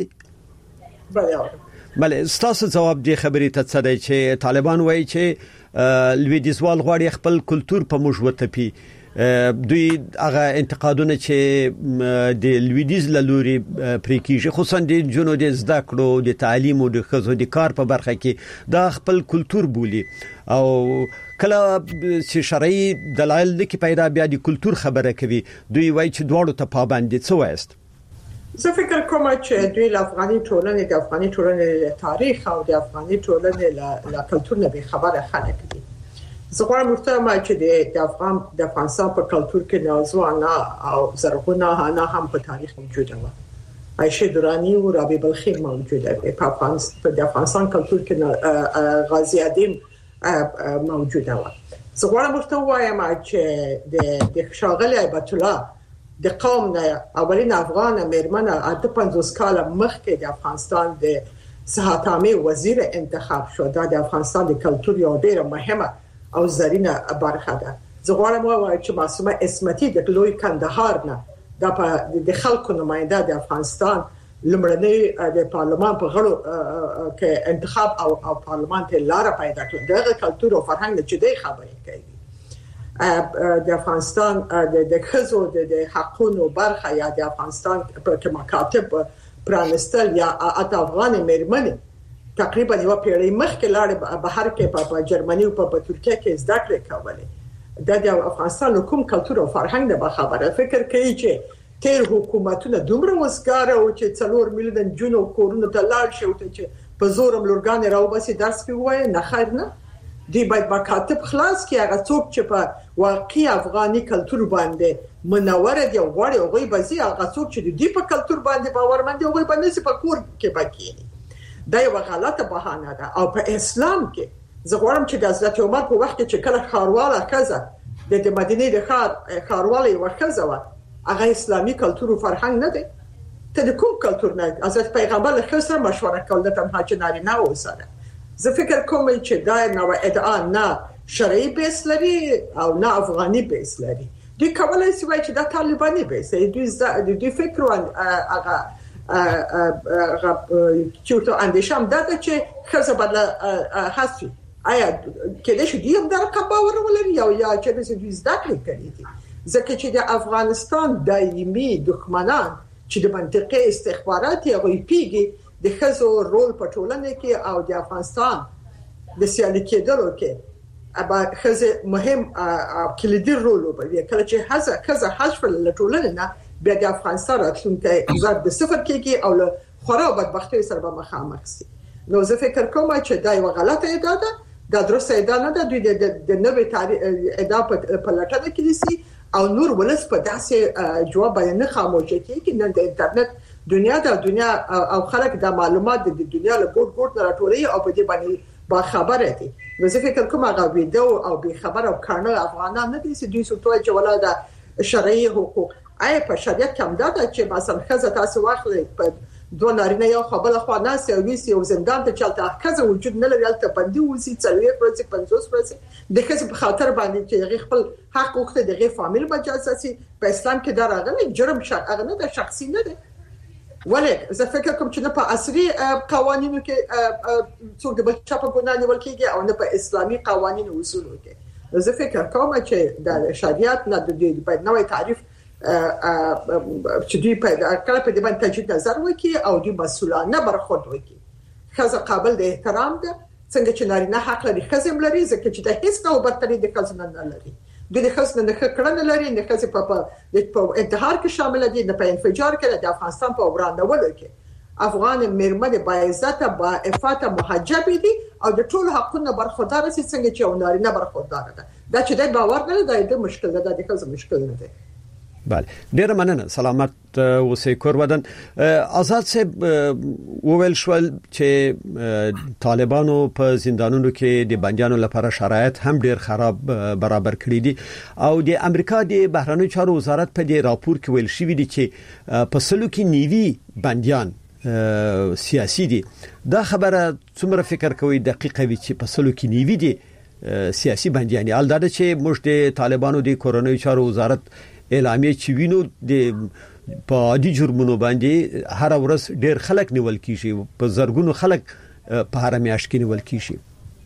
بله تاسو جواب دی خبرې ته څه دی چې طالبان وایي چې لویدیزوال غواړي خپل کلچر په موږ وتپی دوی هغه انتقادونه چې د لویدیز لوري پریکیږي خصوصا د جنو د زده کړو د تعلیم او د خزو د کار په برخه کې دا خپل کلچر بولی او کله چې شرعي دلایل د کې پیدا بیا د کلچر خبره کوي دوی وایي چې دواړو ته پابند دي څه وایست زه فکر کوم چې دوی د افغاني ټولنې له تاریخ او د افغاني ټولنې له کلچر نه به خبره خلک دي زه غواړم ورته چې د افغانستان په کلچر کې نازوانه او زرغونه نه هم په تاریخ موجوده و عایشه درانی او رابعه بلخی موجوده په د افغانستان کلچر کې غازی ادم موجوده و زه غواړم ورته وایم چې د شاغلی عبادت الله د قوم نه اولین افغان مېرمنه د 50 کال مخکې د افغانستان د صحت عامه وزیر انتخاب شو دا د افغانستان د کلچر یو ډیره مهمه او زرینه برخه ده زه غواړم وایم چې معصومه اسمتي د لوی کندهار نه د خلکو نماینده د افغانستان لمړنۍ د پارلمان په غړو کې انتخاب او پارلمان ته لار پیدا کړ دغه کلتور او فرهنګ چې د خبرې کوي د افغانستان د خزو د حقونو برخه یا د افغانستان په مکاتب پرانستل یا افغان مېرمنې تقریبا یو پیړۍ مخکې لاړې بهر کې په جرمني او په ترکیه کې زده کړې کولې د افغانستان کوم کلتور او فرهنګ نه خبره فکر کوي چې تیر حکومتونه دومره وسګاره او چې 4 میلیون جنو کورونه ته لاړ شي او چې په زورم لورګان راو باسي درس پیوای نه خیر نه دی باید مکاتب خلاص کی هغه څوک چې په واقعي افغاني کلتور باندې منور دی غوړي او غوي بزي هغه څوک چې دی په کلتور باندې باورمند دی او غوي باندې په کور کې پکې دا یو غلطه بهانه ده او په اسلام کې زه غواړم چې د حضرت عمر په وخت کې چې کله خارواله کزه د مدینه د خارواله وکزه هغه اسلامي کلتور او فرهنګ نه دی ته د کوم کلتور نه حضرت پیغمبر له سره مشوره کول د تم حاجناري نه وسره زه فکر کوم چې دا نو ادعا نه شرعي بیس لري او نه افغاني بیس لري دوی کولای شي چې دا طالباني بیس دوی فکر هغه چې ته اندیشم دا چې خزه بدل حسي آیا کله چې دی هم در کباور ولري یا چې د دوی زده کړی کوي ځکه چې د افغانستان دایمي دښمنان چې د منطقې استخباراتي غوي پیږي د خزو رول په ټولنه کې او د افغانستان د سیالي کېدلو کې ابا خزه مهم کلیدي رول وبوي کله چې خزه حذف له ټولنه نه بیا د افغانستان راتلونکي زاد د صفر کېږي او له خراب بدبختۍ سره به مخامخ شي نو زه فکر کوم چې دا یو غلطه ادعا ده دا درسته ادعا نه ده دوی د نوې تاریخ ادعا په لټه کې دي او نور ولس په داسې جواب باندې خاموشه کیږي نن د انټرنیټ دنیا او خلک د معلومات د دنیا له ګوټ راټولي او په دې باندې با خبره دي نو زه فکر کوم هغه ویډیو او به خبر او کارنل افغانان نه دي چې دوی سوتوي چې ولا د شرعي حقوق آیا په شریعت کې هم دا چې مثلا خزه تاسو واخلئ په دوه نارینه یو خپل خو نه سرویس یو زندان ته چلته خزه وجود نه لري ته بندي وسی 40 ورځې 50 ورځې د خزه په خاطر باندې چې خپل حق وخت دغه فامیل مجازسي په اسلام کې دا راغلی جرم شرعي نه د شخصي نه دی ولې زه فکر کوم چې نه په عصري قوانینو کې څوک د بچا په ګناه نیول کېږي او نه په اسلامي قوانینو اصولو کې زه فکر کوم چې د شریعت نه د دې نوې تعریف چې دوی په کله په دې باندې تجدید نظر وکړي او دوی مسؤلانه برخورد وکړي خزه قابل د احترام ده څنګه چې نارینه حق لري خزه لري ځکه چې د هیڅ ډول برتري د خزه نه لري د خزه نه کړنه لري نه خزه په انتحار کې شامل دي نه په انفجار کې د افغانستان په وړاندولو کې افغان مېرمنې با عزت با عفت محجب دي او د ټول حقونو برخوردار سي څنګه چې نارینه برخوردار ده دا چې د باور نه دی د مشکل ده د خزه مشکل نه دی بله ډیره مننه سلامت اوسئ کور ودان آزاد صاحب وویل شول چې طالبانو په زندانونو کې د بنديانو لپاره شرایط هم ډیر خراب برابر کړی دي او د امریکا د بهرنیو چارو وزارت په دې راپور کې ویل شوی دی چې په سلو کې نیوي بنديان سیاسي دي دا خبره څومره فکر کوي دقیقه وي چې په سلو کې نیوي دي سیاسي بنديان البته چې موږ د طالبانو د کورونیو چارو وزارت اعلامیه چې وینو د په عادي جرمونو باندې هر ورځ ډیر خلک نیول کیږي په زرګونو خلک په هر میاشت کې نیول کیږي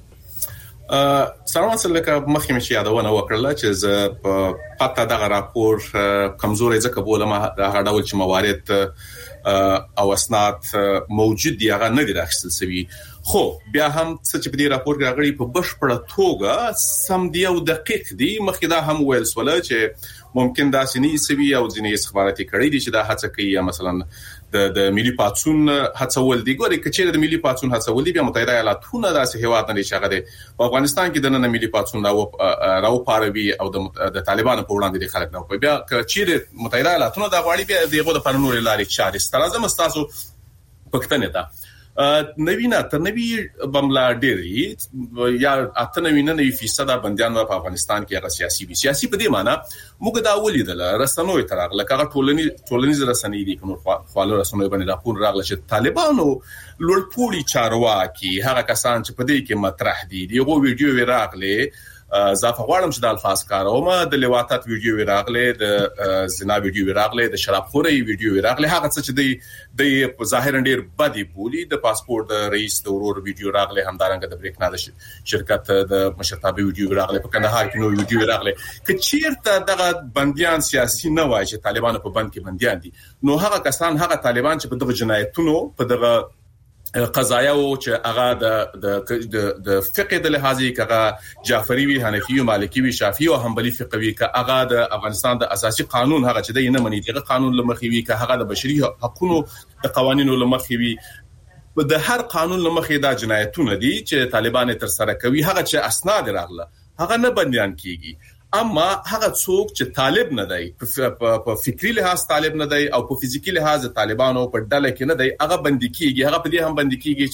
سلام علیکم مخکې مې یادونه وکړه چې زه په پته دغه راپور کمزوري ځکه بولم هغه ډول چې موارد او اسناد موجود دي هغه نه دي راخصل سوي خو بیا هم څه چې په دې راپور کې راغلي په بشپړه توګه سم دی او دقیق دی مخکې دا هم ویل سول چې ممکن دا سني سوي او ځینې استخباراتي کړي دي چې دا هڅه کوي مثلا د ملي پاتسون هڅول دي ګوري کچې د ملي پاتسون هڅول دي بیا متحده ایالاتونه داسې هیواد نه شغه دي په افغانستان کې د نن ملي پاتسون راو پاروي او د طالبانو په وړاندې د خلک نه کوي بیا کچې متحده ایالاتونه د غواړي بیا دغه د پرنور لارې چارې ستاسو مستاسو پښتنه ده نوینا تر نوی بملا ډيري یا 98% بنديان په افغانستان کې سیاسي په دې معنی موږ دا ولیدل رسنوي ترغله کغه ټولنیز رسنۍ دي کوم خپل رسنوي باندې راپور راغله چې طالبانو لوړپوړي چارواکي هغه کسان چې په دې کې مطرح دي دغه ویډیو راغله اضافه غواړم چې د الفاظ کاروم د لواطت ویډیو راغله د زنا ویډیو راغله د شرابخوري ویډیو راغله هغه څه چې د ظاهرا ډیر بدی بولی د پاسپورت د رئیس د ورور ویډیو راغله همدارنګه د بریکنا د شرکت د مشرتابه ویډیو راغله په کندهار کې نو ویډیو راغله چې چیرته دغه بنديان سیاسي نه وای چې طالبان په بند کې بنديان دي نو هغه کسان هغه طالبان چې په دغه جنایتونو په دغه قضایا او چې هغه د فقه د لحاظي کغه جعفری وی حنفی او مالکی وی شافعی او حنبلی فقه وی ک هغه د افغانستان د اساسي قانون هغه چې د نه منی دغه قانون لمخې وی ک هغه د بشري حقوقو د قوانینو لمخې وی د هر قانون لمخې دا جنایتونه دي چې طالبان تر سره کوي هغه چې اسناد راغله هغه نه بنديان کیږي اما هغه څوک چې طالب نه دی په فکری لحاظ طالب نه دی او په فزیکی لحاظ طالبانو په ډله کې نه دی هغه بندي کیږي هغه په دې هم بندي کیږي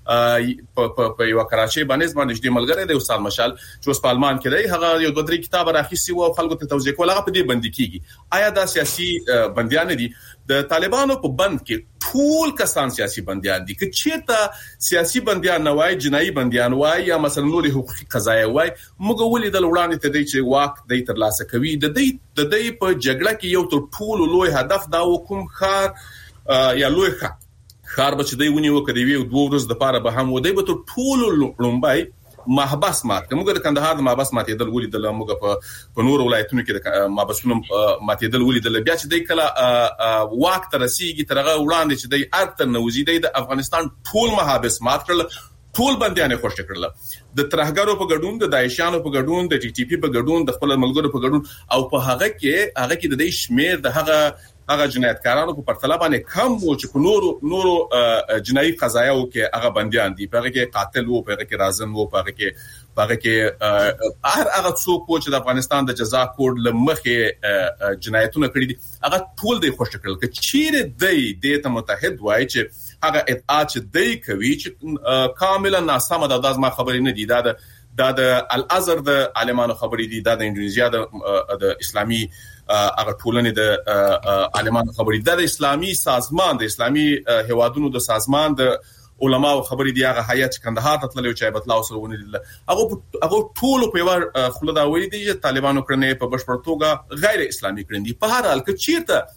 چې په یو کراچي باندې نږدې ملګری دی استاد مشال چې اوس پالمان کې دی هغه یو دوه درې کتاب راخیسي او خلکو ته توضیح کول هغه په دې بندي کیږي آیا دا سیاسي بنديان دي د طالبانو په بند کې ټول کسان سیاسي بنديان دي چې چیرته سیاسي بنديان نه وای جنایي بنديان وای یا مثلا نور حقوقي قضایا وای موږ ولې د وړاندې ته دی چې واک د تر لاسه کوي د دې په جګړه کې یو تر ټولو لوی هدف دا وکم خار یا لوی خار به چې دی ونیو کړي وي دوه ورځې د پاره به هم ودی به تر ټولو لومبای محبس مات موږ د کندهار د محبس ماتېدل ولیدل موږ په نور ولایتونو کې د محبسونو ماتېدل ولیدل بیا چې د کله واک تر رسیدي ترغه وړاندې چې د ارتر نوزي د افغانستان ټول محبس مات کړل ټول بنديان خوشی کړل د ترهګرو په ګډون د داعشانو په ګډون د ټي ټي پی په ګډون د خپل ملګرو په ګډون او په هغه کې د دې شمیر د هغه جنایتکارانو په پرتله باندې کم وو چې په نورو جنایي قضایاو کې هغه بنديان دي په هغه کې قاتل وو په هغه کې رازن وو په هغه کې هغه څوک چې د افغانستان د جزا کوډ لمخې جنایتونه کړی دي هغه ټول دی خوشی کړل چې چیرې د ته متحد وای چې هغه ادعا چې دی کوي چې کاملا ناسمه ده د ما خبرې نه دي دا د الازهر د عالمانو خبرې دي دا د انډونیزیا د اسلامي هغه ټولنې د عالمانو خبرې ده د اسلامي سازمان د اسلامي هوادونو د سازمان د علماء خبرې دی هغه حیات کندهار ته تللی چې بتلاو سره ونیدل هغه ټول په ور خلدا وې دي چې طالبانو کړنې په بشپړ توګه غیر اسلامي کړندي په هر حال کې چیرته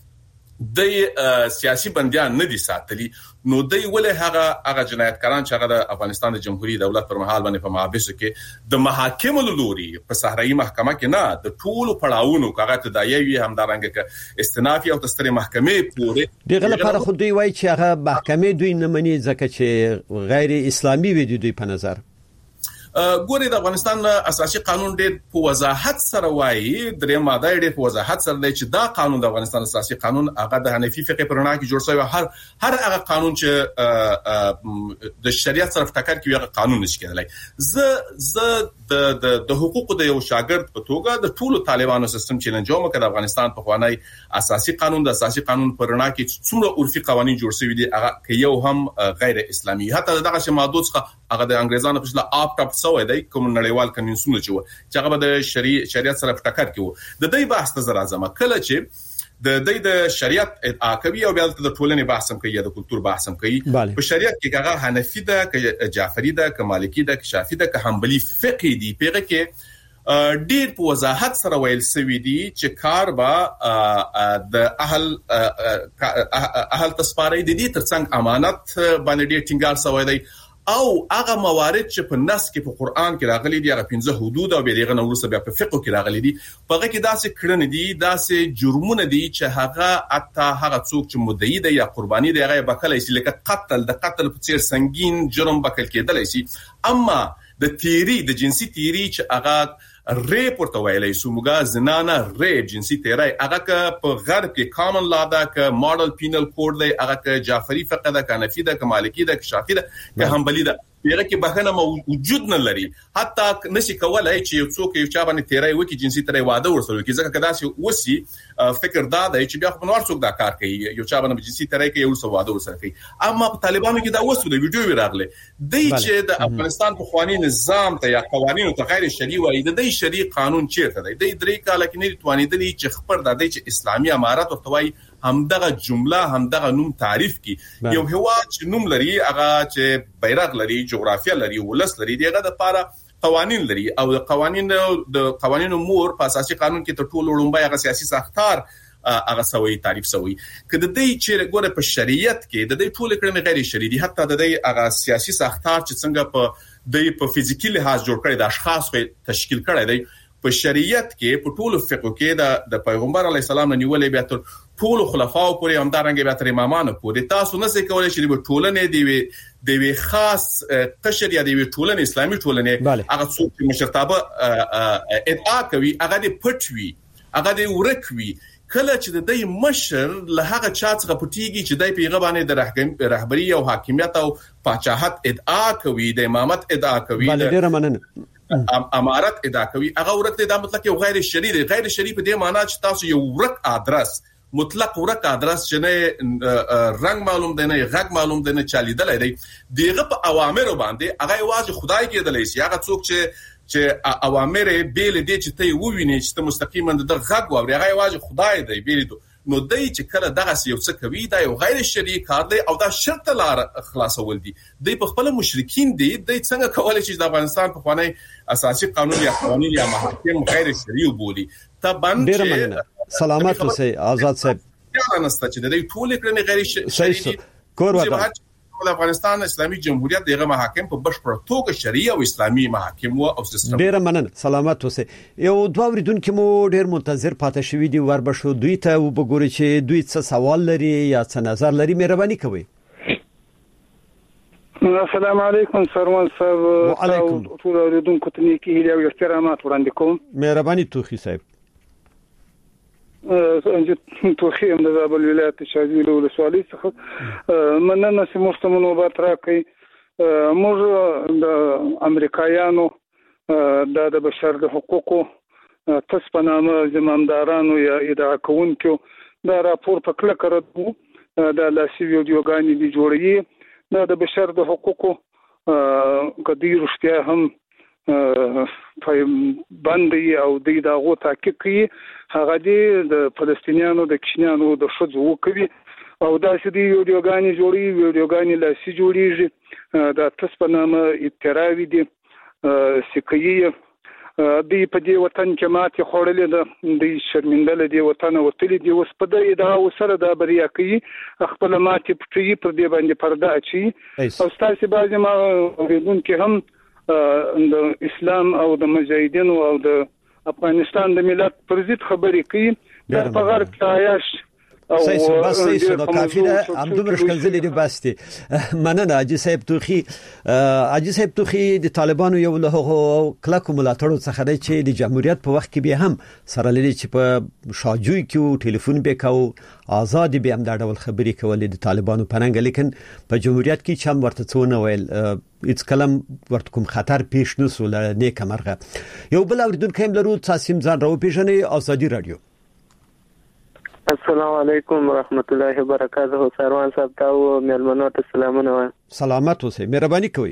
د سیاسي بنديان نه دي ساتلي نو دوی ولې هغه جنایتکاران چې هغه د افغانستان د جمهوریت دولت پر مهال باندې په محابسو کې د محاکمو لوري په صحرایي محکمه کې نه د ټولو پړاوونو هغه تدایوي همدارنګه کې استنافي او تستری محکمې پورې دغه لپاره خو دوی وایي چې هغه محکمې دوی نه مني ځکه چې غیر اسلامي وي دوی په نظر ګوري د افغانستان اساسي قانون ډېر په وضاحت سره وایي درې ماده ډېر په وضاحت سره دی چې دا قانون د افغانستان اساسي قانون هغه د حنفي فقه پرنا کې جوړ شوی هر هغه قانون چې د شریعت سره ټکر کوي هغه قانون نشي کېدلی زه د حقوقو د یو شاګرد په توګه د ټولو طالبانو سیستم چې ننجوم کړ د افغانستان په خوانی اساسي قانون د اساسي قانون پرنا کې څومره عرفي قوانين جوړ شوی دي هغه یو هم غیر اسلامي حتی دغه شمادو څخه هغه د انګريزانو په شله اپ سوې دی کوم نړیوال کنونسونه چې هغه د شریعت سره ټکر کوي د دې بحث ته زرازمه کله چې د شریعت عقبی او بیا د ټولنې بحث هم کوي د کلچر بحث هم کوي په شریعت کې هغه حنفي ده ک جعفری ده ک مالکی ده ک شافعی ده ک حنبلی فقهي دي پیغه کې ډیر په وضاحت سره ویل سوي دي چې کار با د اهل تسپاري دي ترڅنګ امانت باندې ډیر ټینګار سوی دی او هغه موارد چې په نص کې په قران کې راغلي دي هغه 15 حدود او بیرغه نورسه بیا په فقه کې راغلي دي په هغه کې داسې کړنې دي داسې جرمونه دي چې هغه اته هغه څوک چې مدعي دی یا قرباني دی هغه بکلای شي لکه قتل په څیر سنگین جرم بکل کېدلی شي اما د تیری د جنسي تیری چې هغه ریپ ورته ویلې سومګه زنانه ریپ جنسي تیری هغه په غرب کې کامن لا ده ک ماډل پینل کوډ دی هغه ک جعفری فقه ده ک حنفي ده ک مالکی ده ک شافعي ده ک حنبلی ده پیغه کې بهنه موجود نه لري حتی نشي کولای چې یو څوک یو چا باندې تیری وکي جنسي تیری واده ورسره وکي ځکه کدا چې وسی فکر دا دی چې بیا خو نور څوک دا کار کوي یو چا باندې جنسي تیری کوي یو څو واده ورسره کوي اما په طالبانو کې دا وسو د ویډیو راغله دی چې د افغانستان په قواني نظام ته یا قوانینو ته غیر شرعي وایي د شرعي قانون چیرته دی د درې کال کې نه توانیدلی چې خبر د دې چې اسلامي امارات او توای همدغه جمله همدغه نوم تعریف کی یو هواد چې نوم لري هغه چې بیرغ لري جغرافیه لري ولس لري دغه د لپاره قوانين لري او د قوانینو مور په اساسي قانون کې تر ټولو لومړی هغه سیاسي ساختار هغه سوي تعریف سوي کله د دې چې ګوره په شریعت کې د دې ټول کړنې غیر شرعي دي حتی د دې هغه سیاسي ساختار چې څنګه په فزیکي لحاظ جوړ کړی د اشخاص په تشکیل کړی دی په شریعت کې په ټولو فقه کې د پیغمبر علی السلام نیولې بیا تر ټولو خلفاو پورې همدارنګ بیا تر امامانو پورې تاسو نه څه کولای شئ د ټولنې د خاص قشر یا د ټولنې اسلامي ټولنې هغه څوک چې مشرتابه ادعا کوي هغه د پټوي هغه د ورکوي کله چې د دې مشر له هغه چا څخه پټیږي چې د پیغمبر باندې د رهبری او حاکمیت او پاچاهت ادعا کوي د امامت ادعا کوي امارت ادعا کوي هغه ورته دا مطلب کې غیر شرعي دی غیر شرعي په دې معنی چې تاسو یو ورک ادرس مطلق ورک ادرس چې نه رنگ معلوم دی نه غږ معلوم دی نه چالیدل دی دغه په اوامر باندې هغه واځي خدای کېدلی شي هغه څوک چې اوامر بیل دي چې ته وویني چې ته مستقیما د غږ واوري هغه واځي خدای دی بیل نو دای چې کله دغه یو څه کوي دا یو غیر شرعي کار دی او دا شرط لار خلاصول دي د په خپل مشرکین دي د څنګه کولای شي د افغانستان په خوانی اساسي قانون یا قانون یا محاکم غیر شرعي بولی تبان سلامت اوسئ آزاد صاحب یا نسته چې د دې ټول کړنې غیر شرعي کور ودا د افغانستان اسلامي جمهوریت دغه محاکم په بشپړ توګه شرعي او اسلامي محاکم او سیستم ډیر مننه سلامت اوسئ یو دوه اوریدونکو مو ډیر منتظر پاتې شوی دی وربشو دوی ته وګورئ چې دوی څه سوال لري یا څه نظر لري مهرباني کوئ السلام علیکم سروان صاحب وعلیکم ټول اوریدونکو ته نیکی او احترامات وړاندې کوم مهرباني توخی صاحب توخی هم د زابل ولایت شاذیل ولسوالۍ څخه مننه چې موږ ته نوبت راکړئ موږ د امریکایانو د بشر د حقوقو تسپنامه زمامدارانو یا ادعا کوونکو دا راپور په کله کړو د لاسي ویډیوګانې دی جوړي د بشر د حقوقو کدی رښتیا هم باندې او د دغه تحقیق کوي هغه د فلسطینیانو د کشنیانو د شذو کوي او دا چې دی ویډیوګانې لاسي جوړیږي د تسپنامه اعتراوی دي سکیي دی په دې وطن کې ماته خورلې د شرمندل دی وطن وتلې دی اوس په دې ادعا وسره د بریا کوي خپل ماته پټي پر دې باندې پرده اچي او ستاسو بعضی ما ورېدونکو هم د اسلام او د مجاهدینو او د افغانستان د ملت پر ضد خبرې کوي د پغر عیاش او بس د کافی هم دومره شکل دي بستی مننه حاجی صاحب توخی د طالبانو یو له کلکو ملاتړو څخه دی چې د جمهوریت په وخت کې به هم سره لري چې په شاجوی کې ټلیفون به کاو آزاد به هم دا ډول خبرې کولې د طالبانو پننګ لیکن په جمهوریت کې چې هم ورته څونه ویل هیڅ کلم ورته کوم خطر پیښ نسو لنه کمرغه یو بل اوریدونکو هم لرو تاسو ځان راو پیژنې ازادي رادیو السلام علیکم ورحمت الله وبرکاته سروان صاحب تاسو مېلمنو ته سلامونه سلامت اوسئ مهرباني کوئ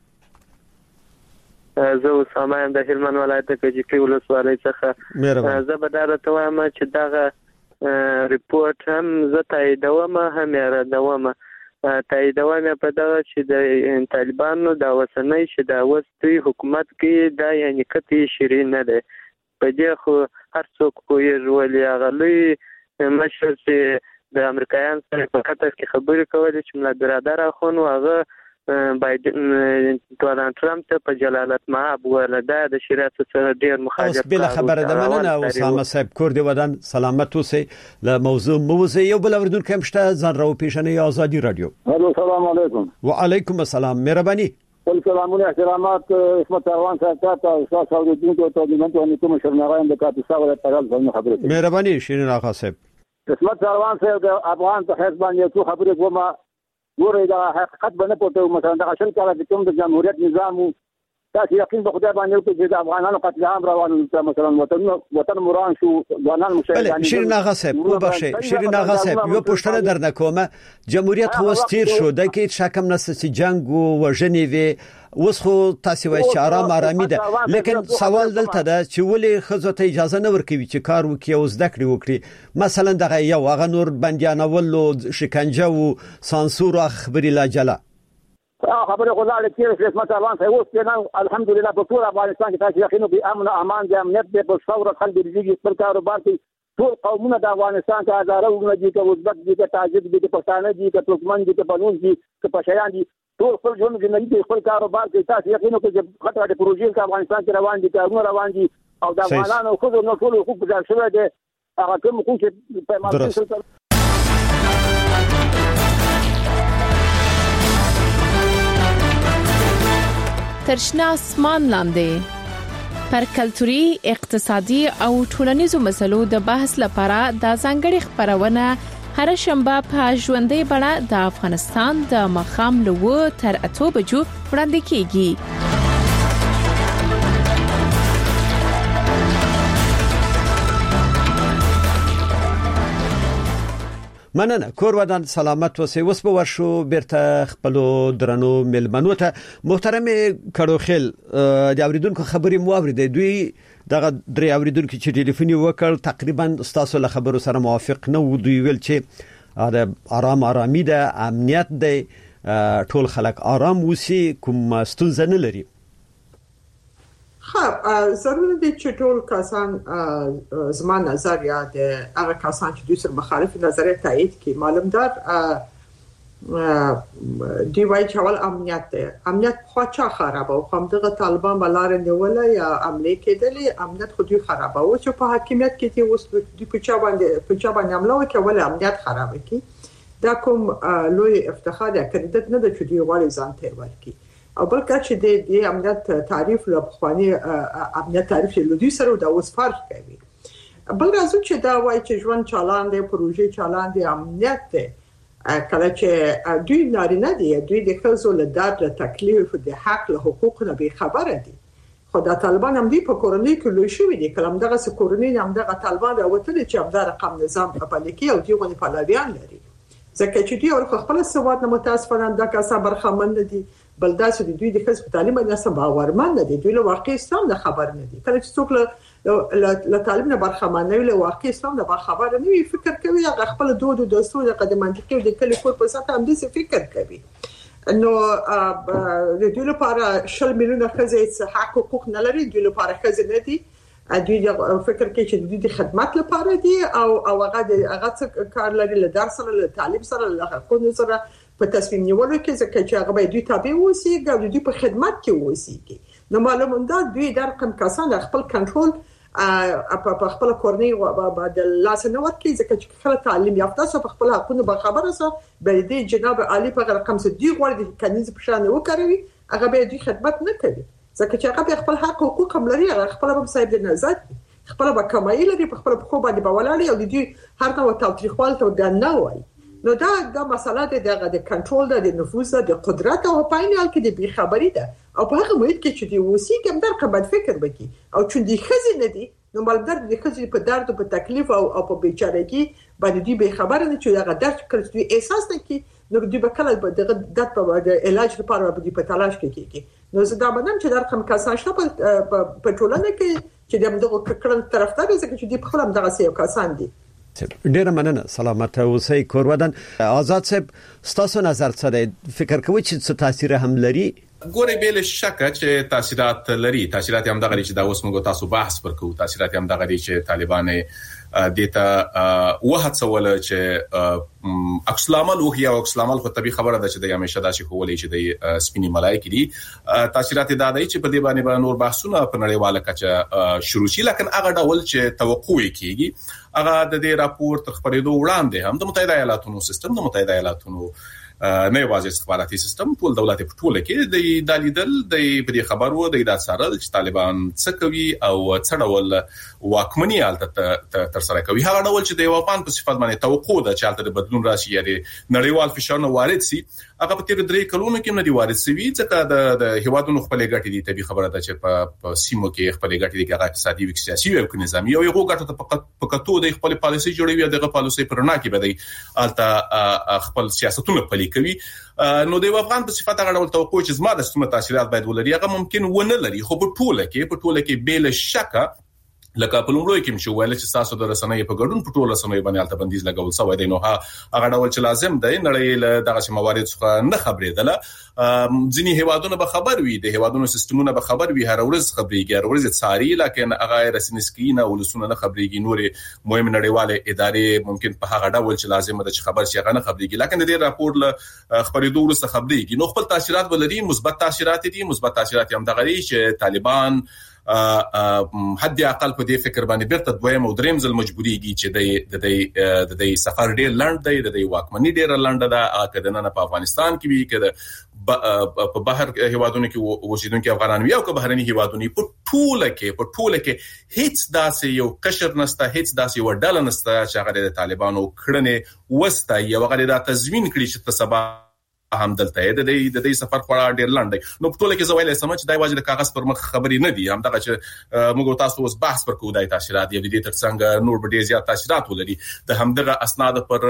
زه اسامه د هلمند ولایت کې چې ولسوالۍ څخه زه به دا راته وایم چې دغه ریپورت هم زه تاییدوم هم یادوم تاییدوم په دغه چې د طالبانو د وسنۍ چې د وستي حکومت کې دا یعنی کتی شری نه ده په دې خو هر څوک کوی ولې غلي مشر چې د امریکایان سره په خاطر کې خبرې کولې چې ملا برادر اخون واغه بایدن ډونالد ټرمپ ته په جلالت مآب ولدا د شریعت سره ډیر مخالفت اوس بل خبره ده مننه اسامه صاحب کور دی ودان سلامت اوسئ له موضوع موزه یو بل اوریدونکو هم شته ځان راو پیژنې آزادي رادیو الو السلام علیکم وعلیکم السلام مهرباني ول سلامونه احترامات اسمت روان صاحب ته تاسو اوریدونکو ته د منځو کوم شرمغان د کاپي صاحب ته خبرې مهرباني شیرین آقا صاحب اسمت روان صاحب د افغان ته حزب باندې څو خبرې کومه ګورې دا حقیقت باندې پټو مثلا د شل کاله د کوم د جمهوریت نظام تاسو یقین به خدای باندې وکړئ چې د افغانانو قتل عام روان دي مثلا وطن مران شو ځوانان مشاهدان شیرین آغا صاحب وبخښئ شیرین آغا صاحب یو پوښتنه درنه کومه جمهوریت وستیر شو د کې شکم نس چې جنگ او وژنې وي اوس خو تاسو وایي چې آرامي ده لیکن سوال دلته ده چې ولې خزو ته اجازه نه ورکوي چې کار وکړي او زده کړې وکړي مثلا دغه یو هغه نور بندیانول او شکنجه او سانسور خبري لا جلا خبره غواړي چې خدمت روان شي اوس نه الحمدلله په ټول افغانستان کې تاسو یقینو به امن او امان دي امنیت به ثوره خلک دي خپل کاروبار کوي ټول قومونه د افغانستان ته هزارونه دي چې ازبک دي چې تاجک دي چې پښتانه دي چې ترکمن دي چې بلوچ دي چې پښتیان دي ټول خپل ژوند کې خپل کاروبار کوي تاسو یقینو کې چې غټه پروژې په افغانستان کې روان دي کارونه روان دي او د افغانانو خو نو ټول حقوق ځای شوی دي هغه کوم حقوق چې په مالي ترشنا اسمان لاندې پر کلتوري اقتصادي او ټولنیزو مسلو د بحث لپاره د ځانګړي خبرونه هر شنبه په ژوندۍ بڼه د افغانستان د مخام له تر 8 بجو وړاندې کیږي مننه کور ودان سلامت اوسئ اوس به ورشو بیرته خپل درنو ملمنو ته محترم کړوخیل د اوریدونکو خبرې مو اوریدې دوی دغه درې اوریدونکو چې ټلیفون وکړ تقریبا تاسو له خبرو سره موافق نه و دوی ویل چې د آرامي ده امنیت ده ټول خلک آرام وسی کوم ستونزه نه لري ضروري دي چې ټول کسان زما نظر یا د هغه کسان چې دوی سره مخالف نظریه تایید کړي معلومدار دی وایي چې اول امنیت ده امنیت خو چا خراب او هم دغه طالبان بلار نیولای یا عمله کېدلې امنیت خو دوی خراب او چې په حاکمیت کې چې اوس دوی په چا باندې عمله وکړي ول امنیت خراب کړي دا کوم لوی افتخار یا کریډټ نه ده چې دوی غواړي ځان ته ورکړي او بلکې چې د امنیت تعریف له خواني امنیت تعریف له دوی سره د اوس فرق کوي بل راځو چې دا وایي چې ژوند چالان دی پروژې چالان دی امنیت دی کله چې دوی نارینه دي دوی د خزو له درد له تکلیف د حق له حقوق نه به خبره دي خو د طالبان هم دی په کورنۍ کې لوي شوی دي کلم دغه کورنۍ هم دغه طالبان راوتل چې هم د رقم نظام په لکه او دی غونې پلاویان لري ځکه چې دوی خپل سواد نه متاسفانه د کاسه برخمن دي بل داسې دوی د خصوصي تعلیم نه سم باورمن نه دي دوی له واقع اسلام نه خبر نه دي کله چې څوک له تعلیم نه برخمن نه وي له واقع اسلام نه خبر نه وي فکر کوي هغه خپل دود او دستور د قدم منطقي د کلی کور په ساته هم دې فکر کوي نو د دوی لپاره 10 میلیونه خزې حق حقوق نه لري دوی لپاره خزې نه دي دوی فکر کوي چې دوی د خدمت لپاره دي او هغه څه کار لري له درس سره له تعلیم سره له حقوقو سره په تصمیم نیولو کې ځکه چې هغه به دوی تابع اوسي او دوی په خدمت کې اوسي نو معلومه ده دوی د رقم کسان خپل کنټرول په خپل کورنۍ بعد لاس نه ورکړي ځکه چې خپل تعلیم یافته سو په خپل حقوقو به خبره سو به دې جناب عالی په رقم څه دی غوړي د کنيز په شان وکړي هغه به دوی خدمت نه کوي ځکه چې هغه خپل حق حقوق هم لري هغه خپل به صاحب د نظر خپل به کمایي لري په خپل خو باندې بولاړي او دوی هر نوع تاریخوال ته د نه وای نو دا مسله د کنټرول د نفوذ د قدرت او په عین حال کې د بی خبري ده او په هغه محیط کې چې دی وسی کوم در قبل فکر وکي او چې دی خزینه دي نو مالدار د خزینې په درد او په تکلیف او په بیچارهګي باندې دی به خبر نه چې هغه درد کړی احساس نه کی نو دی به کله د دات په علاج لپاره به په تلاش کې نو زه دا بدم چې در کوم کسان شته په ټولنه کې چې دغه کړن طرفدار دي چې دی په خپل دغه سیو کسان دي ډیر مننه سلامت اوسئ کور ودان آزاد صاحب ستاسو نظر څه دی فکر کوئ چې څه تاثیر هم لري ګورې بل شک چې تاثیرات لري تاثیرات هم دغه چې دا اوس موږ تاسو بحث وکړو تاثیرات هم دغه چې طالبان دته وهڅول چې عکس العمل وهي او عکس العمل خو طبي خبره ده چې د همیشه داسې کولې چې د سپینی ملایکی دي تاثیرات دا دی چې په دې باندې نور بحثونه په نړیواله کچه شروع شي لکه هغه ډول چې توقع کیږي هغه د دې راپور تر خبرېدو وړاندې هم د متحده ایالاتونو سیستم د متحده ایالاتونو نه یوازې استخباراتي سیستم ټول دولت په ټوله کې د دالیدل د دې خبرو د ادارې سره چې طالبان څه کوي او څه ډول واکمنۍ حالت تر سره کوي هغه ډول چې د افغان په صفات باندې توقع ده چې حالت د بدلون راشي یا د نړیوال فشار نه وارد شي هغه په تیر 3 کلونو کې نه دی وارد شوی ځکه د هیوادونو خپل ګټې دي طبي خبره ده چې په سیمو کې خپل ګټې دي هغه اقتصادي او سیاسي او نظامی او یو ګټه ته په کتو د خپل پالیسي جوړوي دغه پالیسي پرنا کې بدای الته خپل سیاستونه پلي کوي نو د افغان په صفات هغه ډول توقع چې زما د ستونزې تاثیرات باید ولري هغه ممکن ونه لري خو په ټوله کې بل شک لکه په لومړی کې چې ویل چې تاسو د رسنۍ په ګډون په ټوله رسنۍ باندې الته بندیز لګول شوی دی نو هغه ډول چې لازم دی نړۍ له دغه موارد څخه نه خبرېدله ځینی هیوادونه به خبر وي د هیوادونو سیستمونه به خبر وي هر ورځ خبريږي هر ورځ څاري لکه هغه رسنیسکي نه ولسونه نه خبريږي نورې مهم نړیواله ادارې ممکن په هغه ډول چې لازم ده چې خبر شي هغه نه خبريږي لکه د دې راپور له خبرېدو وروسته خبريږي نو خپل تاثیرات ولري مثبت تاثیرات دي مثبت تاثیرات هم دغه چې طالبان حد اقل په دې فکر باندې بیرته دویم او دریم ځل مجبوريږي چې د سفر ډیر لاند دی د واکمنۍ ډیر لاند ده اګه نه په افغانستان کې وی کده په بهر هیوادونو کې اوسیدونکو افغانان وی او که بهرني هیوادونو په ټوله کې هیڅ داسې یو قشر نسته هیڅ داسې یو ډله نسته چې هغه د طالبانو کړنې وسته یو هغه د تضمین کړي چې سبا هم دلته د دې سفر خورا ډیر لاند دی نو په ټوله کې زویل سمج دای واجب د کاغذ پر مخ خبرې نه دي هم دغه چې موږ تاسو اوس بحث پر کوو د تاثیرات دی د دې ترڅنګ نور به ډیر زیات تاثیرات ولري د همدغه اسناد پر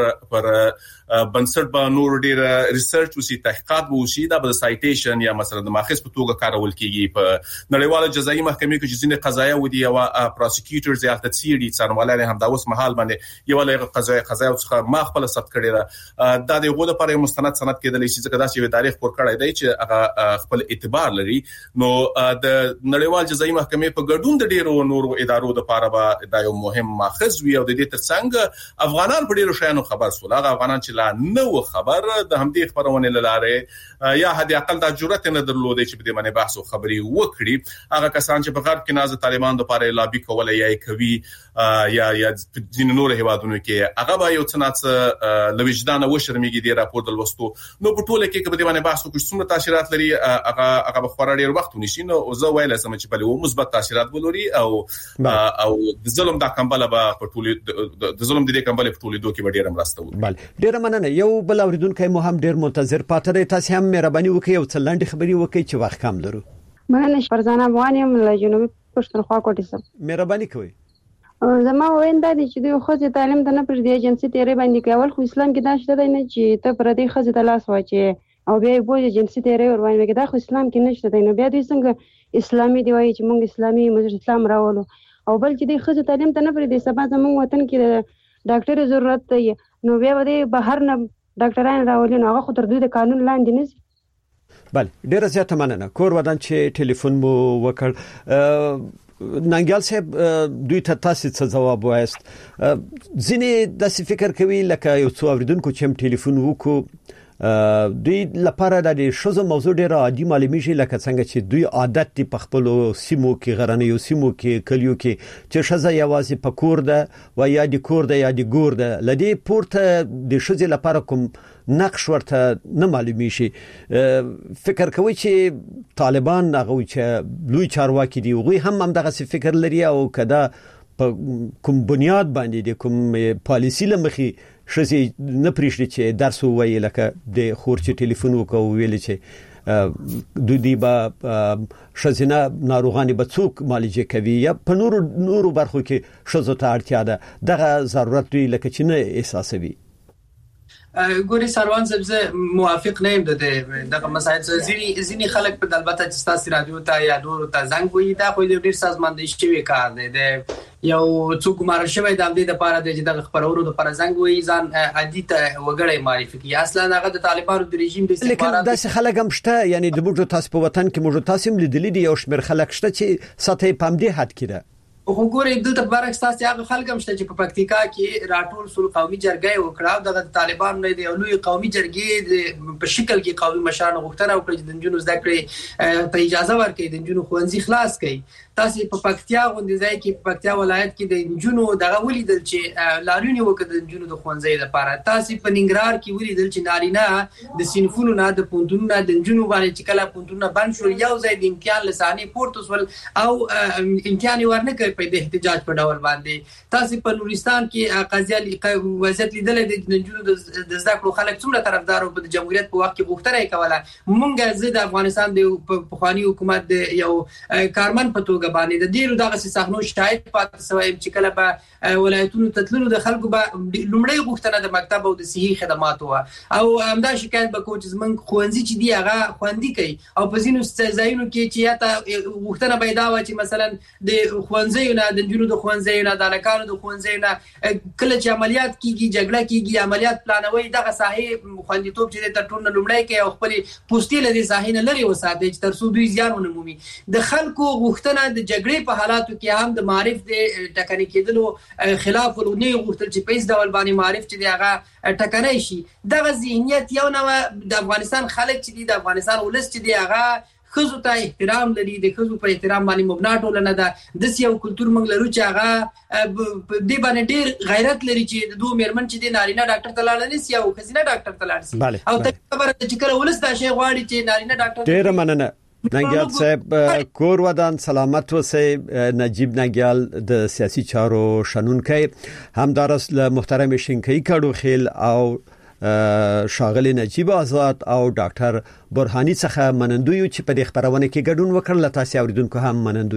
بنسټ به نور ډیر ریسرچ او تحقیقات وشي د سایټیشن یا مثلا د ماخذ په توګه کارول کیږي په نړیواله جزایي محکمې کې ځینې قضایا ودی او پروسیکیوټرز یا تسیری څارنوالان هم دا اوس محل باندې یو لغه قضایا څخه ما خپل ثبت کړی دا د غوډه پر مستند سند کېدل چې ځکه دا چې تاریخ پر کړای دی چې هغه خپل اعتبار لري نو د نړیوال جزایي محکمې په ګډون د ډیرو نورو ادارو د لپاره به دا یو مهم ماخذ وي او د دې ترڅنګ افغانان په ډیرو شیانو خبر سول هغه افغانان چې لا نو خبر د همدې خبرونه لاره یا هدي اقل د جرأت نه درلودي چې په دې باندې بحث او خبري وکړي هغه کسان چې په غرب کې ناز طالبان د لپاره لابي کولای یا کوي یا د نورو هیوادونو کې هغه به یو څنګه لوجدان او شرمېږي د راپور د لوستو نو په ټوله کې په دې باندې بحث وکړو څومره تاثیرات لري هغه به خورا ډیر وخت ونیسي نو زه ویل سم چې بل مثبت تاثیرات ولري او د ظلم د کمبله به په ټوله د ظلم د کمبله په ټوله دوه کې ډیر مرسته وکړي بله ډیر مننه یو بل اوریدونکو مو هم ډیر منتظر پاتره تاسو هم مهرباني وکړئ او څلند خبري وکړئ چې وخت کم لرو مننه فرزانه افغانیم له جنوبي پښتونخوا کوټې سم مهرباني کوئ زما ویندا دي چې دوی خو تعلیم ته نه پر دی ایجنسی تیرې باندې کول خو اسلام کې دا شته نه چې ته پر دې خزه د لاس واچي او بیا بوج ایجنسی تیرې ور باندې دا خو اسلام کې نشته دی نو بیا دوی څنګه اسلامي دی وایي چې موږ اسلامي مجلس اسلام راولو او بل چې د خزه تعلیم ته نه پر دی سبا زموږ وطن کې ډاکټر ضرورت دی نو بیا د بهر نه ډاکټران راولي نو هغه خو تر دوی د قانون لاندې نه بله ډیره زیاته مننه کور ودان چې ټلیفون مو وکړ ننګیال صاحب دوی ته تاسو څه جواب وایست ځینې د فکر کوي لکه یو څو اوریدونکو چې ټلیفون وکړو دوی لپاره د شوزو موضوع ډیره عادي معلومیږي لکه څنګه چې دوی عادت دي په خپل سیمو کې غرنیو سیمو کې کلیو کې چې شزه یوازې په کور ده و یا د کور ده یا د ګور ده لدی پورته د شوزې لپاره کوم نقش ورته نه معلومیږي فکر کوي چې طالبان هغه چې لوی چارواکي دي وغوی هم دغه فکر لري او کدا په کوم بنیاد باندې د کوم پالیسی لمخي شزي نه پریشي چې درس وایي لکه د خورچ ټلیفون وکاو ویل چې دوی به شزینه ناروغانی به څوک معالجه کوي یا په نورو برخو کې شزو ته اړتیا ده دغه ضرورت دوی لکه چې نه احساسوي ګوري سروان سبزه موافق نه یم دغه مسایل ځینی خلک په البته چې تاسو رادیو ته یا نور ته زنګ وي دا خو ډیر سازماندهي شوی کار دی یو څوک مار شوی د دې لپاره چې د خبرورو د پر زنګ وي ځان عادي ته وګړی معرفي کی اصلا هغه د طالبانو د رژیم د استخبارات لیکن داسې خلک هم شته یعنی د موږ تاسو په وطن کې موږ تاسو هم لیدلې دي یو شمېر خلک شته چې سطحي پام دي حد کړه وګورئ دلته برعکس تاسو هغه خلک هم شته چې په پکتیکا کې راټول سول قومي جرګې وکړه د طالبان نه دی لوی قومي جرګې په شکل کې قومي مشران غوښتنه وکړه چې د جنونو زده کړې ته اجازه ورکړي د جنونو خوندې خلاص کړي تاسو په پکتیا غونډې ځای کې په پکتیا ولایت کې د جنونو دغه ولیدل چې لاریونی وکړه د جنونو د خوندې لپاره تاسو په ننګرهار کې ولیدل چې نارینه د سینفونو نه د پوندونو د جنونو باندې چې کله پوندونه بند شو یو ځای د امتحان لسانې پورته سول او امتحان ورنکړ په دې احتجاج په ډول باندې. تاسو په نورستان کې قضیه وضعیت لیدلې د نجونو د زده کړو خلک څومره طرفدار او د جمهوریت په وخت کې غوښتنه کوله. مونږ زه د افغانستان د پخوانی حکومت د یو کارمن په توګه باندې د ډیرو دغه صحنو شاهد پاتې شوم چې کله به ولایتونو تتللو د خلکو به لومړی غوښتنه د مکتب او د صحي خدماتو او همدا شکایت به کوم چې موږ خوندې چې دی هغه خوندې کوي او په ځینو ځایونو کې چې یا ته غوښتنه پیدا و چې مثلا د خوندې نه د جنونو د خوندې نه د لکانو د خوندې نه کله چې عملیات کیږي جګړه کیږي عملیات پلانوي دغه صحي خوندیتوب چې د ټول لومړی کې او خپل پوسټي لري صحي نه لري وساتي چې تر څو دوی زیان ونه مومي. د خلکو غوښتنه د جګړې په حالاتو کې هم د معرف د ټکنې کېدلو خلاف ولونی غوښتل چې په هیڅ ډول باندې معرف چې هغه ټکنۍ شي. دغه ذهنیت یو نو د افغانستان خلک چې د افغانستان ولس چې دی هغه خزو ته احترام لري د خزو په احترام باندې مبنا ټولنه ده د سیو کلچر موږ لرو چې هغه د باندې ډیر غیرت لري چې د دوه میرمن چې د نارینه ډاکټر ته لاړ نه سی او خزینه ډاکټر ته لاړ شي او ته خبره چې کله ولس دا شی غواړي چې نارینه ډاکټر ډیر مننه. ننګیال صاحب کور ودان سلامت وسه. نجیب ننګیال د سیاسي چارو شنونکي همدارس له محترم شینکي کډو خیل او شاغلی نجیب آزاد او ډاکټر برهانی څخه منندوی چې په دې خبرونه کې ګډون وکړل. تاسو اوریدونکو هم منندوی